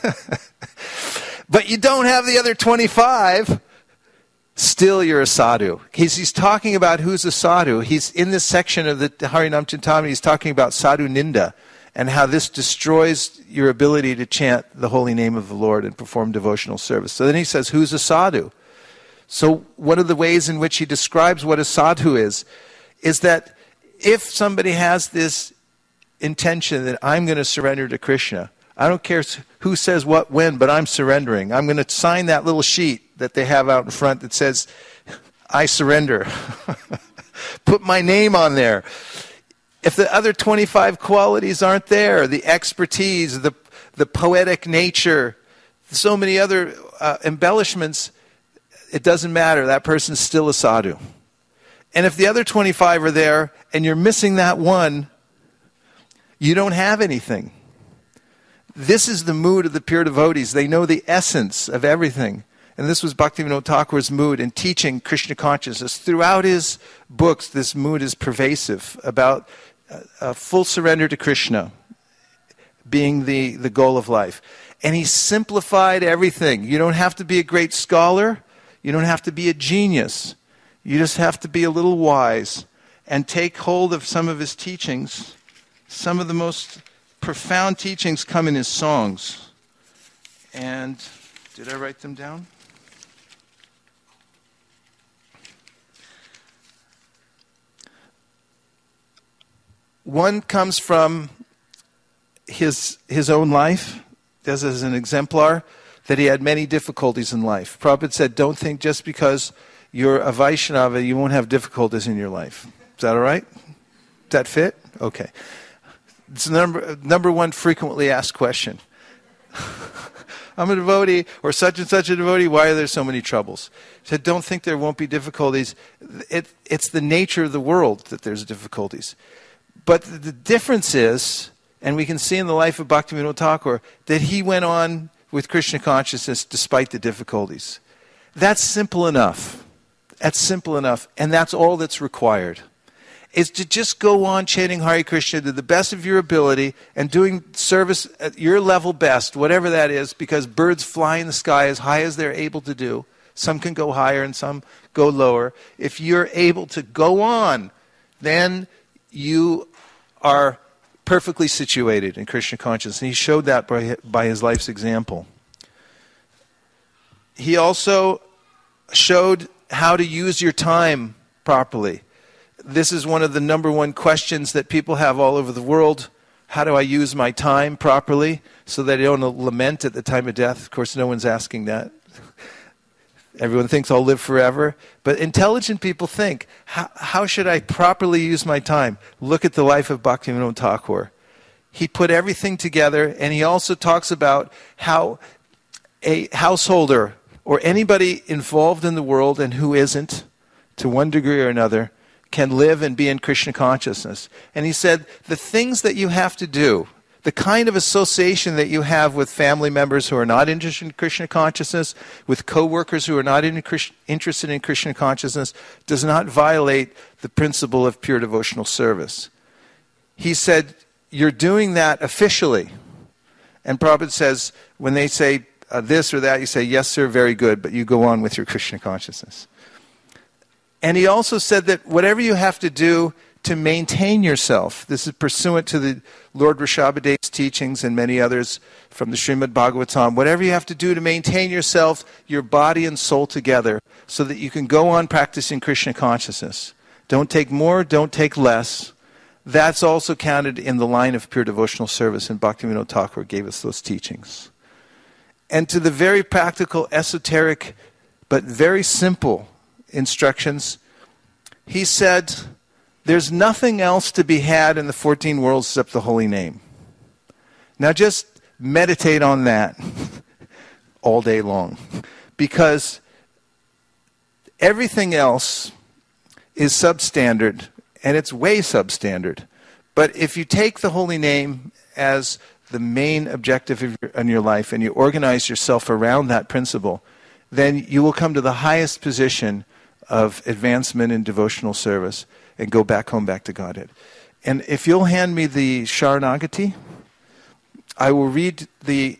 but you don't have the other 25, still you're a sadhu. He's talking about who's a sadhu. He's in this section of the Harinam Chintamani, he's talking about sadhu ninda and how this destroys your ability to chant the holy name of the Lord and perform devotional service. So then he says, who's a sadhu? So one of the ways in which he describes what a sadhu is that if somebody has this intention that I'm going to surrender to Krishna, I don't care who says what when, but I'm surrendering. I'm going to sign that little sheet that they have out in front that says, I surrender. Put my name on there. If the other 25 qualities aren't there, the expertise, the poetic nature, so many other embellishments, it doesn't matter. That person's still a sadhu. And if the other 25 are there and you're missing that one, you don't have anything. This is the mood of the pure devotees. They know the essence of everything. And this was Bhaktivinoda Thakur's mood in teaching Krishna consciousness. Throughout his books, this mood is pervasive about full surrender to Krishna being the goal of life. And he simplified everything. You don't have to be a great scholar. You don't have to be a genius. You just have to be a little wise and take hold of some of his teachings. Some of the most profound teachings come in his songs. And did I write them down? One comes from his own life, as an exemplar, that he had many difficulties in life. Prabhupada said, don't think just because you're a Vaishnava, you won't have difficulties in your life. Is that all right? Does that fit? Okay. It's the number one frequently asked question. I'm a devotee, or such and such a devotee, why are there so many troubles? He said, don't think there won't be difficulties. It's the nature of the world that there's difficulties. But the difference is, and we can see in the life of Bhaktivinoda Thakur, that he went on with Krishna consciousness despite the difficulties. That's simple enough. That's simple enough, and that's all that's required. Is to just go on chanting Hare Krishna to the best of your ability and doing service at your level best, whatever that is, because birds fly in the sky as high as they're able to do. Some can go higher and some go lower. If you're able to go on, then you are perfectly situated in Krishna consciousness. And he showed that by his life's example. He also showed how to use your time properly. This is one of the number one questions that people have all over the world. How do I use my time properly so that I don't lament at the time of death? Of course, no one's asking that. Everyone thinks I'll live forever. But intelligent people think, how should I properly use my time? Look at the life of Bhaktivinoda Thakur. He put everything together, and he also talks about how a householder or anybody involved in the world and who isn't, to one degree or another, can live and be in Krishna consciousness. And he said, the things that you have to do, the kind of association that you have with family members who are not interested in Krishna consciousness, with co-workers who are not interested in Krishna consciousness, does not violate the principle of pure devotional service. He said, you're doing that officially. And Prabhupada says, when they say this or that, you say, yes, sir, very good, but you go on with your Krishna consciousness. And he also said that whatever you have to do to maintain yourself, this is pursuant to the Lord Rishabhadev's teachings and many others from the Srimad Bhagavatam, whatever you have to do to maintain yourself, your body and soul together, so that you can go on practicing Krishna consciousness. Don't take more, don't take less. That's also counted in the line of pure devotional service, and Bhaktivinoda Thakur gave us those teachings. And to the very practical, esoteric, but very simple instructions, he said, there's nothing else to be had in the 14 worlds except the holy name. Now just meditate on that all day long, because everything else is substandard, and it's way substandard. But if you take the holy name as the main objective in your life and you organize yourself around that principle, then you will come to the highest position of advancement in devotional service and go back home, back to Godhead. And if you'll hand me the Sharanagati, I will read the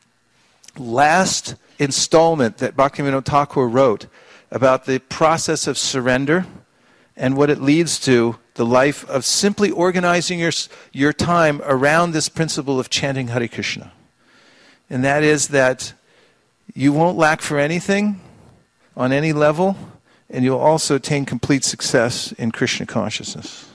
last installment that Bhaktivinoda Thakur wrote about the process of surrender and what it leads to, the life of simply organizing your time around this principle of chanting Hare Krishna. And that is that you won't lack for anything on any level, and you'll also attain complete success in Krishna consciousness.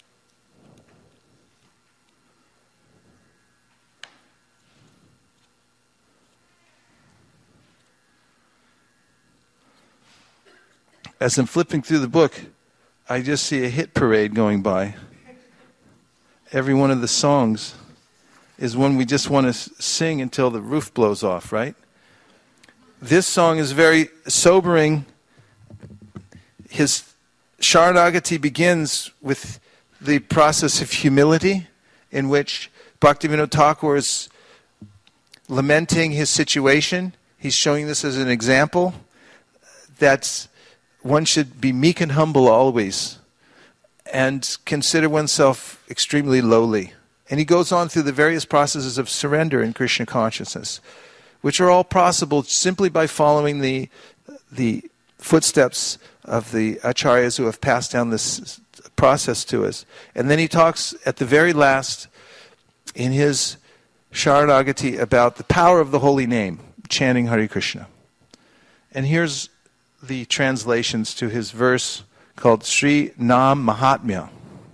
As I'm flipping through the book, I just see a hit parade going by. Every one of the songs is one we just want to sing until the roof blows off, right? This song is very sobering. His Sharanagati begins with the process of humility, in which Bhaktivinoda Thakur is lamenting his situation. He's showing this as an example that one should be meek and humble always and consider oneself extremely lowly. And he goes on through the various processes of surrender in Krishna consciousness, which are all possible simply by following the footsteps of the acharyas who have passed down this process to us. And then he talks at the very last in his Sharanagati about the power of the holy name, chanting Hare Krishna. And here's the translations to his verse called Sri Nam Mahatmya.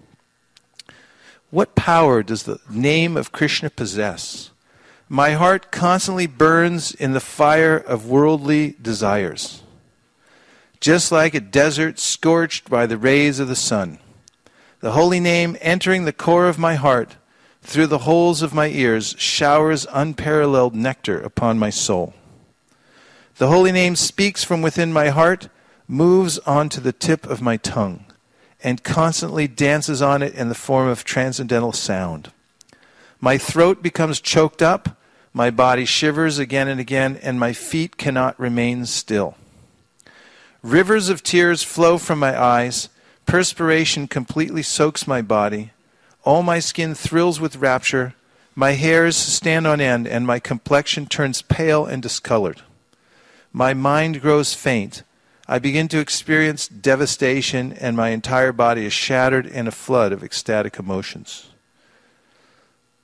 What power does the name of Krishna possess? My heart constantly burns in the fire of worldly desires, just like a desert scorched by the rays of the sun. The holy name, entering the core of my heart, through the holes of my ears, showers unparalleled nectar upon my soul. The holy name speaks from within my heart, moves onto the tip of my tongue, and constantly dances on it in the form of transcendental sound. My throat becomes choked up, my body shivers again and again, and my feet cannot remain still. Rivers of tears flow from my eyes, perspiration completely soaks my body, all my skin thrills with rapture, my hairs stand on end, and my complexion turns pale and discolored. My mind grows faint. I begin to experience devastation, and my entire body is shattered in a flood of ecstatic emotions.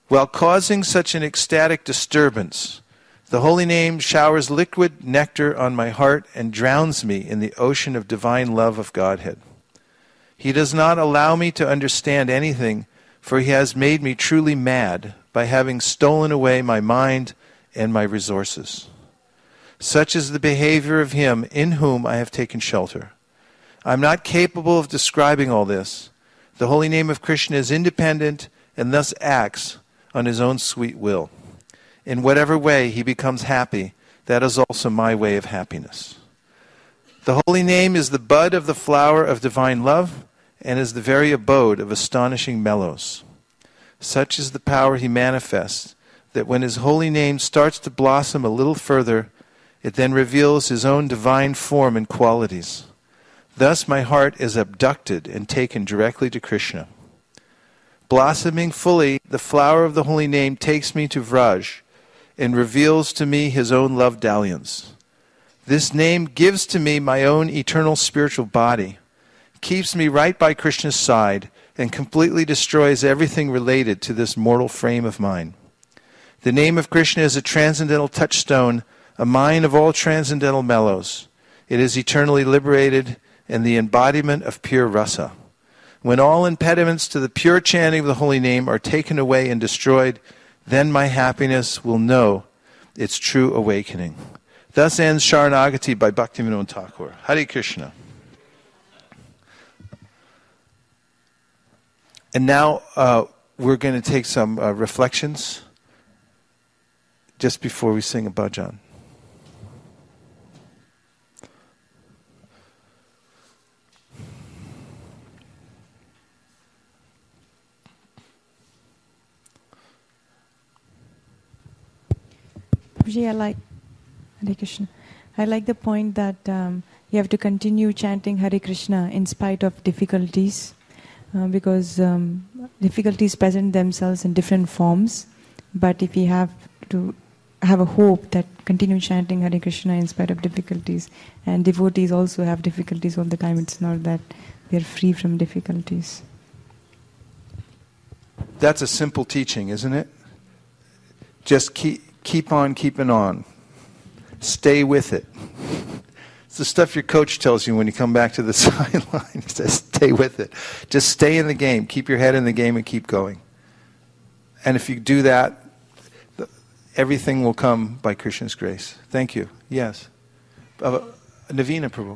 While causing such an ecstatic disturbance, the holy name showers liquid nectar on my heart and drowns me in the ocean of divine love of Godhead. He does not allow me to understand anything, for he has made me truly mad by having stolen away my mind and my resources. Such is the behavior of him in whom I have taken shelter. I am not capable of describing all this. The holy name of Krishna is independent and thus acts on his own sweet will. In whatever way he becomes happy, that is also my way of happiness. The holy name is the bud of the flower of divine love and is the very abode of astonishing mellows. Such is the power he manifests, that when his holy name starts to blossom a little further, it then reveals his own divine form and qualities. Thus my heart is abducted and taken directly to Krishna. Blossoming fully, the flower of the holy name takes me to Vraj and reveals to me his own love dalliance. This name gives to me my own eternal spiritual body, keeps me right by Krishna's side, and completely destroys everything related to this mortal frame of mine. The name of Krishna is a transcendental touchstone, a mine of all transcendental mellows. It is eternally liberated and the embodiment of pure rasa. When all impediments to the pure chanting of the holy name are taken away and destroyed, then my happiness will know its true awakening. Thus ends Sharanagati by Bhaktivinoda Thakur. Hare Krishna. And now we're going to take some reflections just before we sing a bhajan. Hare Krishna. I like the point that you have to continue chanting Hare Krishna in spite of difficulties, because difficulties present themselves in different forms. But if we have to have a hope that continue chanting Hare Krishna in spite of difficulties, and devotees also have difficulties all the time, it's not that they are free from difficulties. That's a simple teaching, isn't it? Just keep on keeping on. Stay with it. It's the stuff your coach tells you when you come back to the sideline. He says, stay with it. Just stay in the game. Keep your head in the game and keep going. And if you do that, everything will come by Krishna's grace. Thank you. Yes. Navina Prabhu.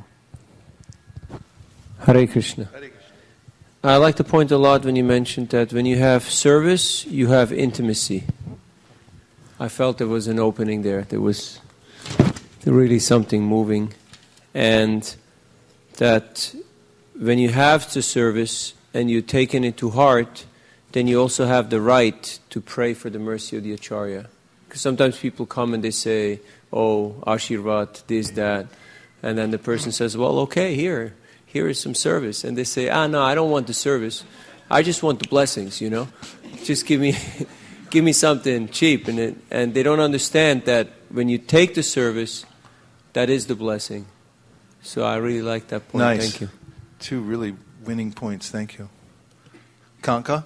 Hare Krishna. I like the point a lot when you mentioned that when you have service, you have intimacy. I felt there was an opening there. There was really something moving. And that when you have the service and you take it to heart, then you also have the right to pray for the mercy of the Acharya. Because sometimes people come and they say, oh, Ashirvat, this, that. And then the person says, well, okay, here is some service. And they say, no, I don't want the service. I just want the blessings, Just give me something cheap. And they don't understand that when you take the service, that is the blessing. So I really like that point. Nice. Thank you. Two really winning points. Thank you. Kanka?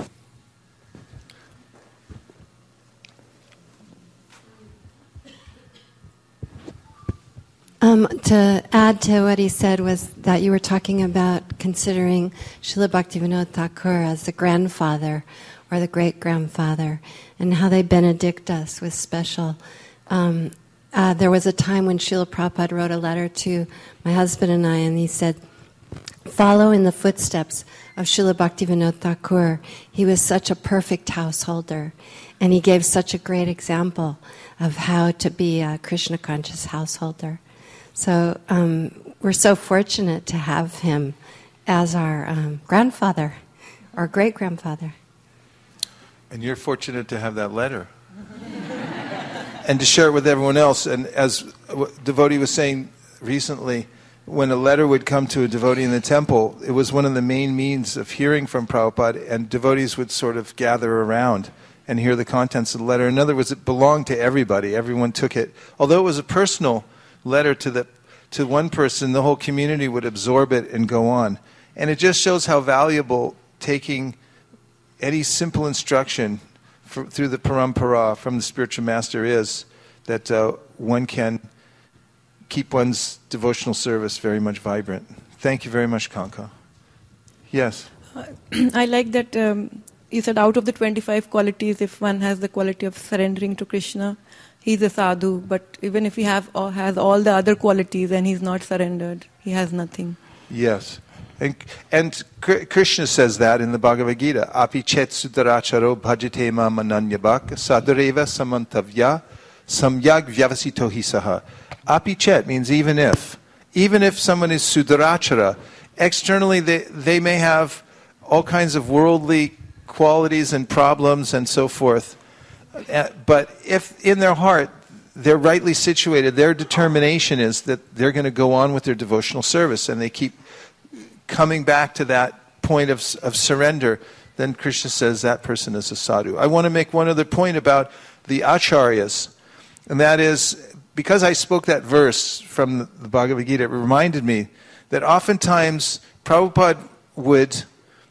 To add to what he said was that you were talking about considering Srila Bhaktivinoda Thakur as the grandfather or the great-grandfather, and how they benedict us with special. There was a time when Srila Prabhupada wrote a letter to my husband and I, and he said, follow in the footsteps of Srila Bhaktivinoda Thakur. He was such a perfect householder, and he gave such a great example of how to be a Krishna-conscious householder. So we're so fortunate to have him as our grandfather, or great-grandfather. And you're fortunate to have that letter. And to share it with everyone else. And as a devotee was saying recently, when a letter would come to a devotee in the temple, it was one of the main means of hearing from Prabhupada, and devotees would sort of gather around and hear the contents of the letter. In other words, it belonged to everybody. Everyone took it. Although it was a personal letter to one person, the whole community would absorb it and go on. And it just shows how valuable taking any simple instruction through the parampara from the spiritual master is that one can keep one's devotional service very much vibrant. Thank you very much, Kanka. Yes? I like that you said out of the 25 qualities, if one has the quality of surrendering to Krishna, he's a sadhu. But even if he has all the other qualities and he's not surrendered, he has nothing. Yes. And Krishna says that in the Bhagavad Gita. Api chet sudaracharo bhajate ma mananyabhak sadareva samantavya samyag vyavasito hisaha. Api chet means even if. Even if someone is sudarachara, externally they may have all kinds of worldly qualities and problems and so forth. But if in their heart they're rightly situated, their determination is that they're going to go on with their devotional service and they keep coming back to that point of surrender, then Krishna says that person is a sadhu. I want to make one other point about the acharyas, and that is, because I spoke that verse from the Bhagavad Gita, it reminded me that oftentimes Prabhupada would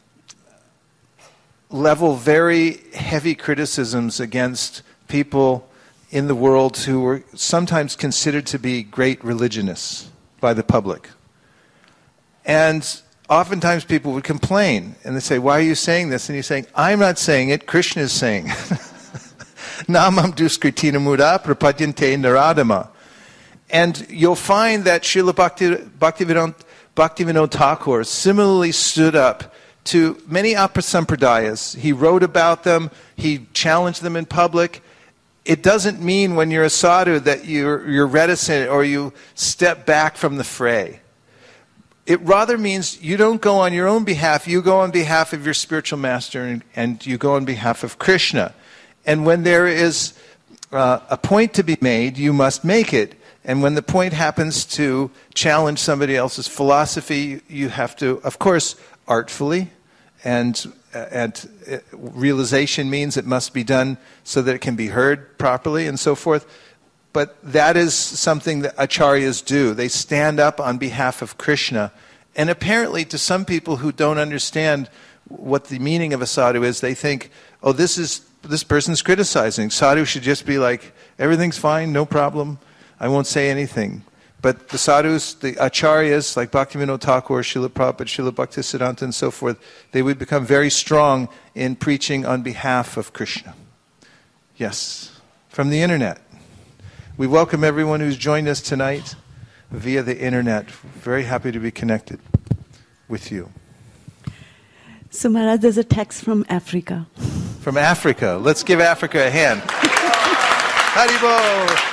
level very heavy criticisms against people in the world who were sometimes considered to be great religionists by the public. And oftentimes people would complain, and they say, why are you saying this? And he's saying, I'm not saying it, Krishna is saying it. Namam duskritina muda prapadyante naradama. And you'll find that Srila Bhaktivinoda Thakur similarly stood up to many aprasampradayas. He wrote about them, he challenged them in public. It doesn't mean when you're a sadhu that you're reticent or you step back from the fray. It rather means you don't go on your own behalf, you go on behalf of your spiritual master and you go on behalf of Krishna. And when there is a point to be made, you must make it. And when the point happens to challenge somebody else's philosophy, you have to, of course, artfully, and realization means it must be done so that it can be heard properly and so forth. But that is something that acharyas do. They stand up on behalf of Krishna. And apparently to some people who don't understand what the meaning of a sadhu is, they think, oh, this person's criticizing. Sadhu should just be like, everything's fine, no problem, I won't say anything. But the sadhus, the acharyas, like Bhaktivinoda Thakur, Srila Prabhupada, Srila Bhaktisiddhanta, and so forth, they would become very strong in preaching on behalf of Krishna. Yes, from the internet. We welcome everyone who's joined us tonight via the internet. Very happy to be connected with you. So Maharaj, there's a text from Africa. From Africa. Let's give Africa a hand. Haribo!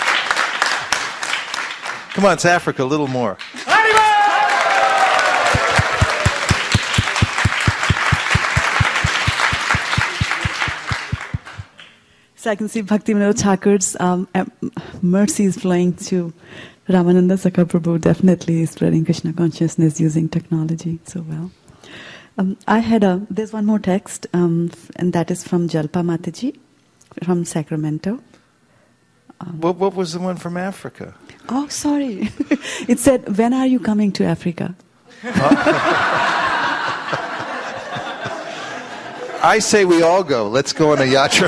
Come on, it's Africa, a little more. So I can see Bhaktivinoda Thakur's mercy is flowing to Ramananda Sakha Prabhu. Definitely spreading Krishna consciousness using technology so well. There's one more text, and that is from Jalpa Mataji from Sacramento. What was the one from Africa? Oh, sorry. It said, when are you coming to Africa? I say we all go. Let's go on a yatra.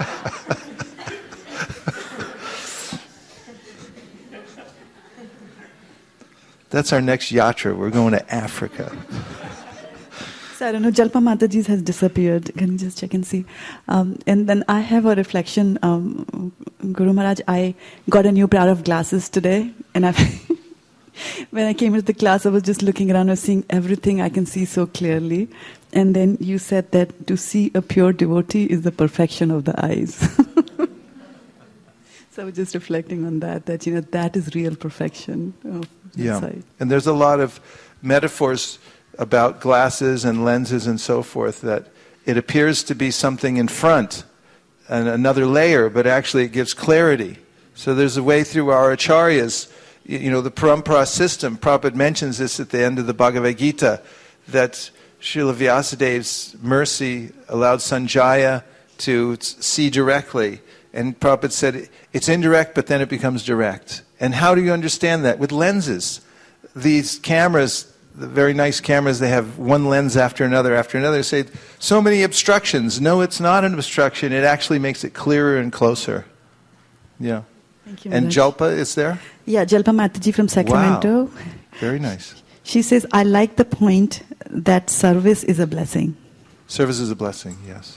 That's our next yatra. We're going to Africa. So I don't know, Jalpa Mataji has disappeared. Can you just check and see? And then I have a reflection. Guru Maharaj, I got a new pair of glasses today. And when I came into the class, I was just looking around and seeing everything I can see so clearly. And then you said that to see a pure devotee is the perfection of the eyes. So I was just reflecting on that that is real perfection of the sight. And there's a lot of metaphors about glasses and lenses and so forth, that it appears to be something in front and another layer, but actually it gives clarity. So there's a way through our acharyas, the parampara system. Prabhupada mentions this at the end of the Bhagavad Gita, that Srila Vyasadev's mercy allowed Sanjaya to see directly. And Prabhupada said, it's indirect, but then it becomes direct. And how do you understand that? With lenses. These cameras the very nice cameras, they have one lens after another, say, so many obstructions. No, it's not an obstruction. It actually makes it clearer and closer. Yeah. Thank you. And Maharaj. Jalpa is there? Yeah, Jalpa Mataji from Sacramento. Wow. Very nice. She says, I like the point that service is a blessing. Service is a blessing, yes.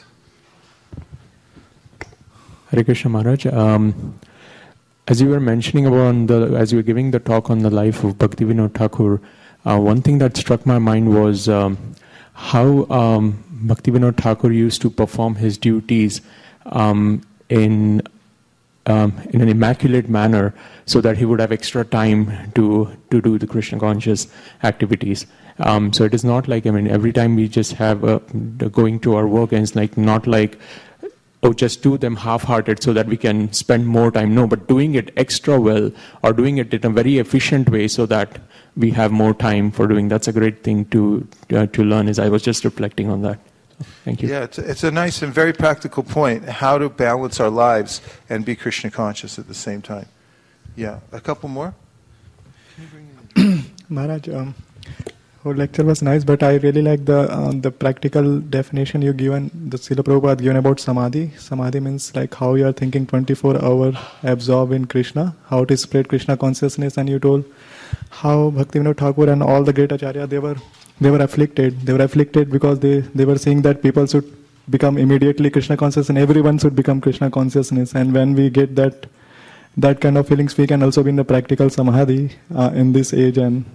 Hare Krishna Maharaj. As you were mentioning as you were giving the talk on the life of Bhaktivinoda Thakur, one thing that struck my mind was how Bhaktivinoda Thakur used to perform his duties in an immaculate manner, so that he would have extra time to do the Krishna conscious activities. So it is not like, every time we just have going to our work, and it's like not like, just do them half-hearted so that we can spend more time. No, but doing it extra well, or doing it in a very efficient way so that we have more time for doing. That's a great thing to learn. I was just reflecting on that. Thank you. Yeah, it's a nice and very practical point, how to balance our lives and be Krishna conscious at the same time. Yeah, a couple more? Maharaj, whole lecture was nice, but I really like the practical definition you given, the Srila Prabhupada given about samadhi. Samadhi means like how you are thinking 24-hour absorbed in Krishna, how to spread Krishna consciousness, and you told how Bhaktivinoda Thakur and all the great Acharya, they were afflicted. They were afflicted because they were saying that people should become immediately Krishna conscious and everyone should become Krishna consciousness. And when we get that kind of feelings, we can also be in the practical samadhi in this age. And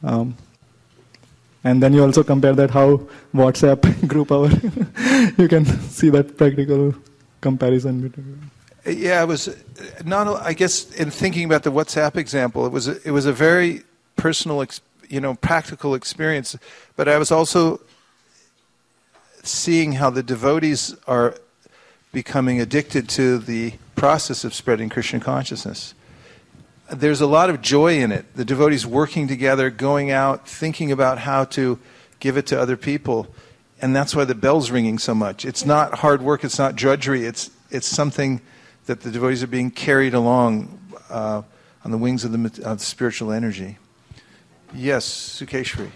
then you also compare that how WhatsApp group hour, you can see that practical comparison between. Yeah, I guess in thinking about the WhatsApp example, it was a very personal practical experience, but I was also seeing how the devotees are becoming addicted to the process of spreading Krishna consciousness. There's a lot of joy in it. The devotees working together, going out, thinking about how to give it to other people, and that's why the bell's ringing so much. It's not hard work, it's not drudgery, it's something that the devotees are being carried along on the wings of the spiritual energy. Yes, Sukeshwari.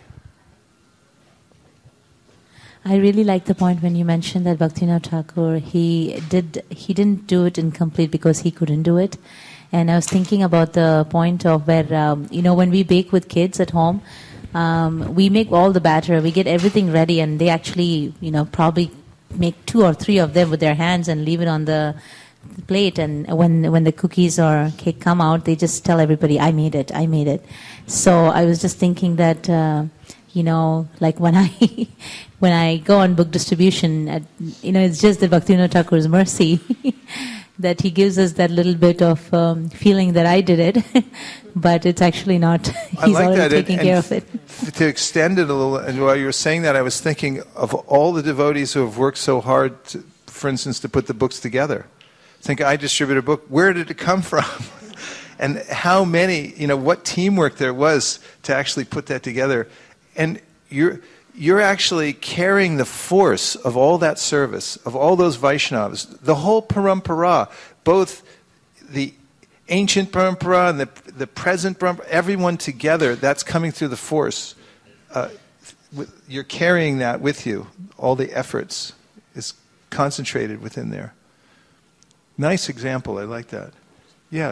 I really like the point when you mentioned that Bhaktivinoda Thakur, he didn't do it incomplete because he couldn't do it. And I was thinking about the point of where, when we bake with kids at home, we make all the batter, we get everything ready, and they actually, probably make 2 or 3 of them with their hands and leave it on the plate. And when the cookies or cake come out, they just tell everybody, I made it. So I was just thinking that, like when I go on book distribution, it's just the Bhaktivinoda Thakur's mercy that he gives us that little bit of feeling that I did it, but it's actually not. He's already taking care of it. To extend it a little, and while you were saying that, I was thinking of all the devotees who have worked so hard, for instance, to put the books together. I distributed a book. Where did it come from? And how many, what teamwork there was to actually put that together. And you're actually carrying the force of all that service, of all those Vaishnavas, the whole parampara, both the ancient parampara and the present parampara, everyone together, that's coming through the force. You're carrying that with you. All the efforts is concentrated within there. Nice example. I like that. Yeah.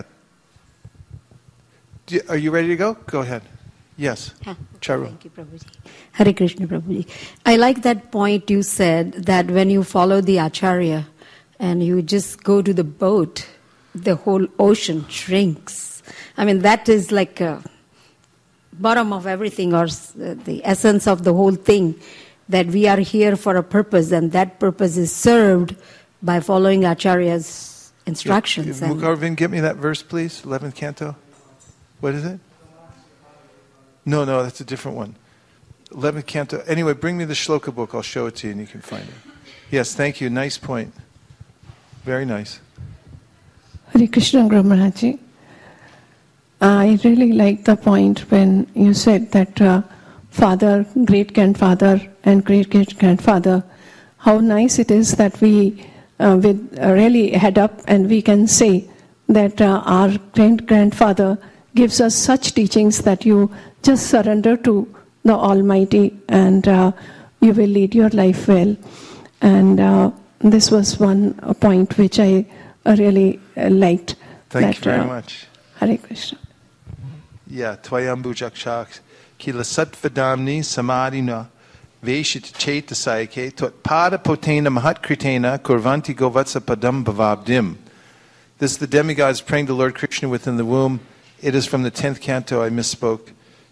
Are you ready to go? Go ahead. Yes. Charu. Thank you, Prabhuji. Hare Krishna, Prabhuji. I like that point you said, that when you follow the Acharya and you just go to the boat, the whole ocean shrinks. That is like a bottom of everything, or the essence of the whole thing, that we are here for a purpose, and that purpose is served by following Acharya's instructions. Mukarvin, get me that verse, please. 11th canto. What is it? No, that's a different one. 11th canto. Anyway, bring me the shloka book. I'll show it to you and you can find it. Yes, thank you. Nice point. Very nice. Hare Krishna, Guru Maharaji. I really like the point when you said that father, great-grandfather and great-great-grandfather, how nice it is that we really head up and we can say that our great-grandfather gives us such teachings that you just surrender to the Almighty, and you will lead your life well. And this was one point which I really liked. Thank you very much. Hare Krishna. Yeah, Tvayambu Jakshak Kila Satvadamni Samadhina Veshit Chetasayake Tot Pada Potena Mahatkritena Kurvanti Govatsa Padam Bhavabdim. This is the demigods praying to Lord Krishna within the womb. It is from the 10th canto, I misspoke,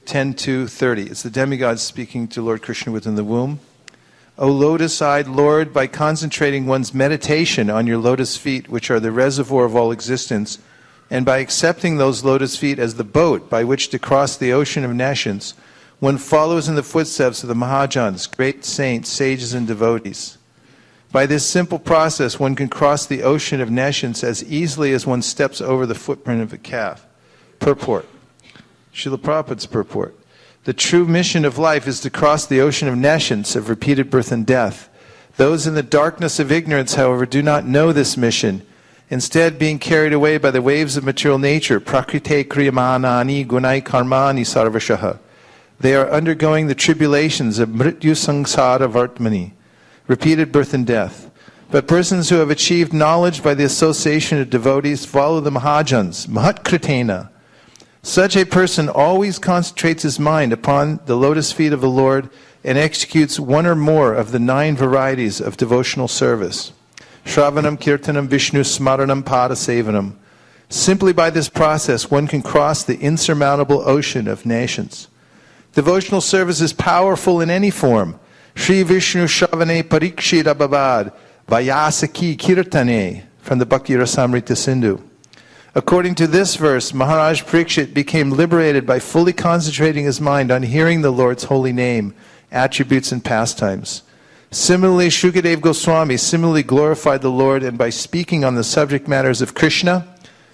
10-30. It's the demigods speaking to Lord Krishna within the womb. O lotus-eyed Lord, by concentrating one's meditation on your lotus feet, which are the reservoir of all existence, and by accepting those lotus feet as the boat by which to cross the ocean of nescience, one follows in the footsteps of the Mahajans, great saints, sages, and devotees. By this simple process, one can cross the ocean of nescience as easily as one steps over the footprint of a calf. Purport. Srila Prabhupada's purport. The true mission of life is to cross the ocean of nescience, of repeated birth and death. Those in the darkness of ignorance, however, do not know this mission. Instead, being carried away by the waves of material nature, prakrite kriyamanani gunai karmani sarvashaha, they are undergoing the tribulations of mrityu sangsara vartmani, repeated birth and death. But persons who have achieved knowledge by the association of devotees follow the Mahajans, Mahatkritena. Such a person always concentrates his mind upon the lotus feet of the Lord and executes one or more of the 9 varieties of devotional service. Shravanam, Kirtanam, Vishnu, Smaranam, Padasevanam. Simply by this process, one can cross the insurmountable ocean of nations. Devotional service is powerful in any form. Shri Vishnu Shavane Parikshit Abhavad Vayasaki Kirtane from the Bhakti Rasamrita Sindhu. According to this verse, Maharaj Parikshit became liberated by fully concentrating his mind on hearing the Lord's holy name, attributes, and pastimes. Similarly, Shukadev Goswami similarly glorified the Lord, and by speaking on the subject matters of Krishna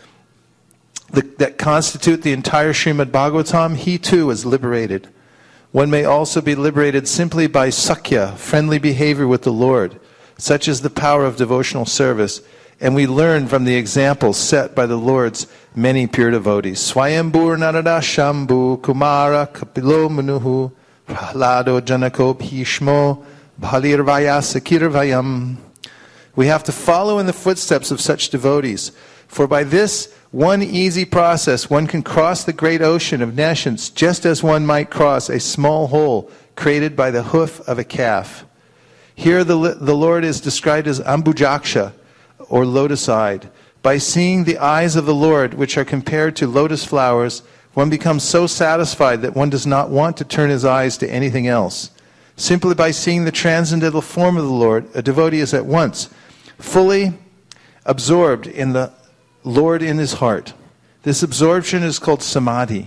that constitute the entire Srimad Bhagavatam, he too was liberated. One may also be liberated simply by sakya, friendly behavior with the Lord. Such is the power of devotional service, and we learn from the examples set by the Lord's many pure devotees. Swayambur Narada Shambhu Kumara Kapilo Manuhu Prahlado Janako Bhishmo Bhalirvaya Sakirvayam. We have to follow in the footsteps of such devotees, for by this one easy process one can cross the great ocean of nescience just as one might cross a small hole created by the hoof of a calf. Here the Lord is described as Ambujaksha, or lotus-eyed. By seeing the eyes of the Lord, which are compared to lotus flowers, one becomes so satisfied that one does not want to turn his eyes to anything else. Simply by seeing the transcendental form of the Lord, a devotee is at once fully absorbed in the Lord in his heart. This absorption is called samadhi.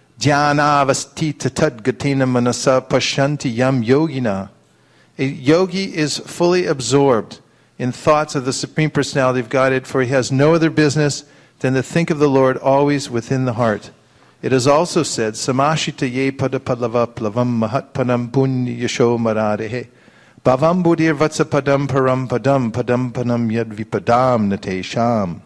Dhyana avastita tadgatina manasa pashanti yam yogina. A yogi is fully absorbed in thoughts of the Supreme Personality of Godhead, for he has no other business than to think of the Lord always within the heart. It is also said, Samashita ye pada padlava plavam mahatpanam punya yasho mararehe bhavam buddhir vatsa padam param padam padam panam yad vipadam natesham.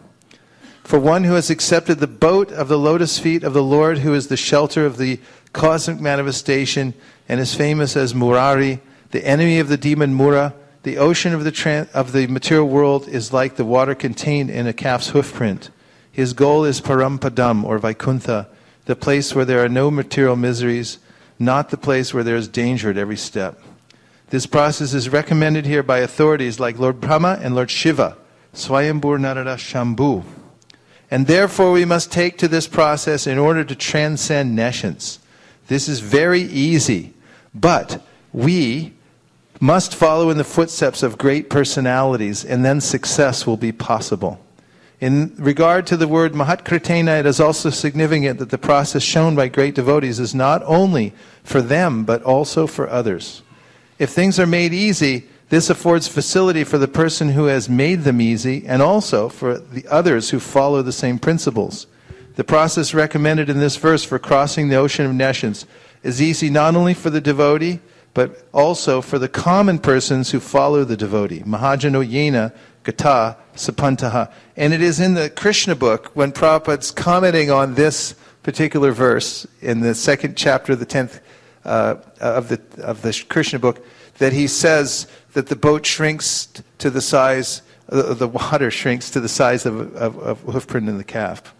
For one who has accepted the boat of the lotus feet of the Lord, who is the shelter of the cosmic manifestation and is famous as Murari, the enemy of the demon Mura, the ocean of the material world is like the water contained in a calf's hoofprint. His goal is Parampadam, or Vaikuntha, the place where there are no material miseries, not the place where there is danger at every step. This process is recommended here by authorities like Lord Brahma and Lord Shiva, Swayambur Narada Shambhu. And therefore we must take to this process in order to transcend nescience. This is very easy, but we must follow in the footsteps of great personalities, and then success will be possible. In regard to the word Mahatkritena, it is also significant that the process shown by great devotees is not only for them, but also for others. If things are made easy, this affords facility for the person who has made them easy, and also for the others who follow the same principles. The process recommended in this verse for crossing the ocean of nescience is easy not only for the devotee, but also for the common persons who follow the devotee. Mahajano yena gata sapantaha. And it is in the Krishna book, when Prabhupada's commenting on this particular verse, in the second chapter of the 10th of the Krishna book, that he says that the boat shrinks to the size, the water shrinks to the size of hoofprint in the calf.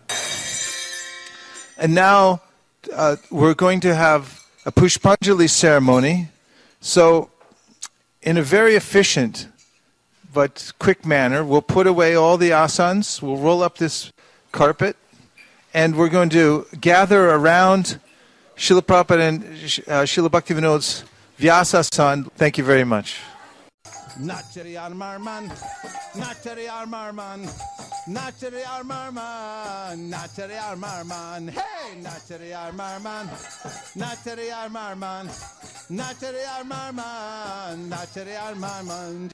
And now we're going to have a Pushpanjali ceremony. So in a very efficient but quick manner, we'll put away all the asanas, we'll roll up this carpet, and we're going to gather around Srila Prabhupada and Srila Bhaktivinoda's Vyasasana. Thank you very much. Nachari Armarman, Nachari Armarman, Nachari Armarman, Nachari Armarman, hey, Nachari Armarman, Nachari Armarman, Nachari Armarman, Nachari Armarman.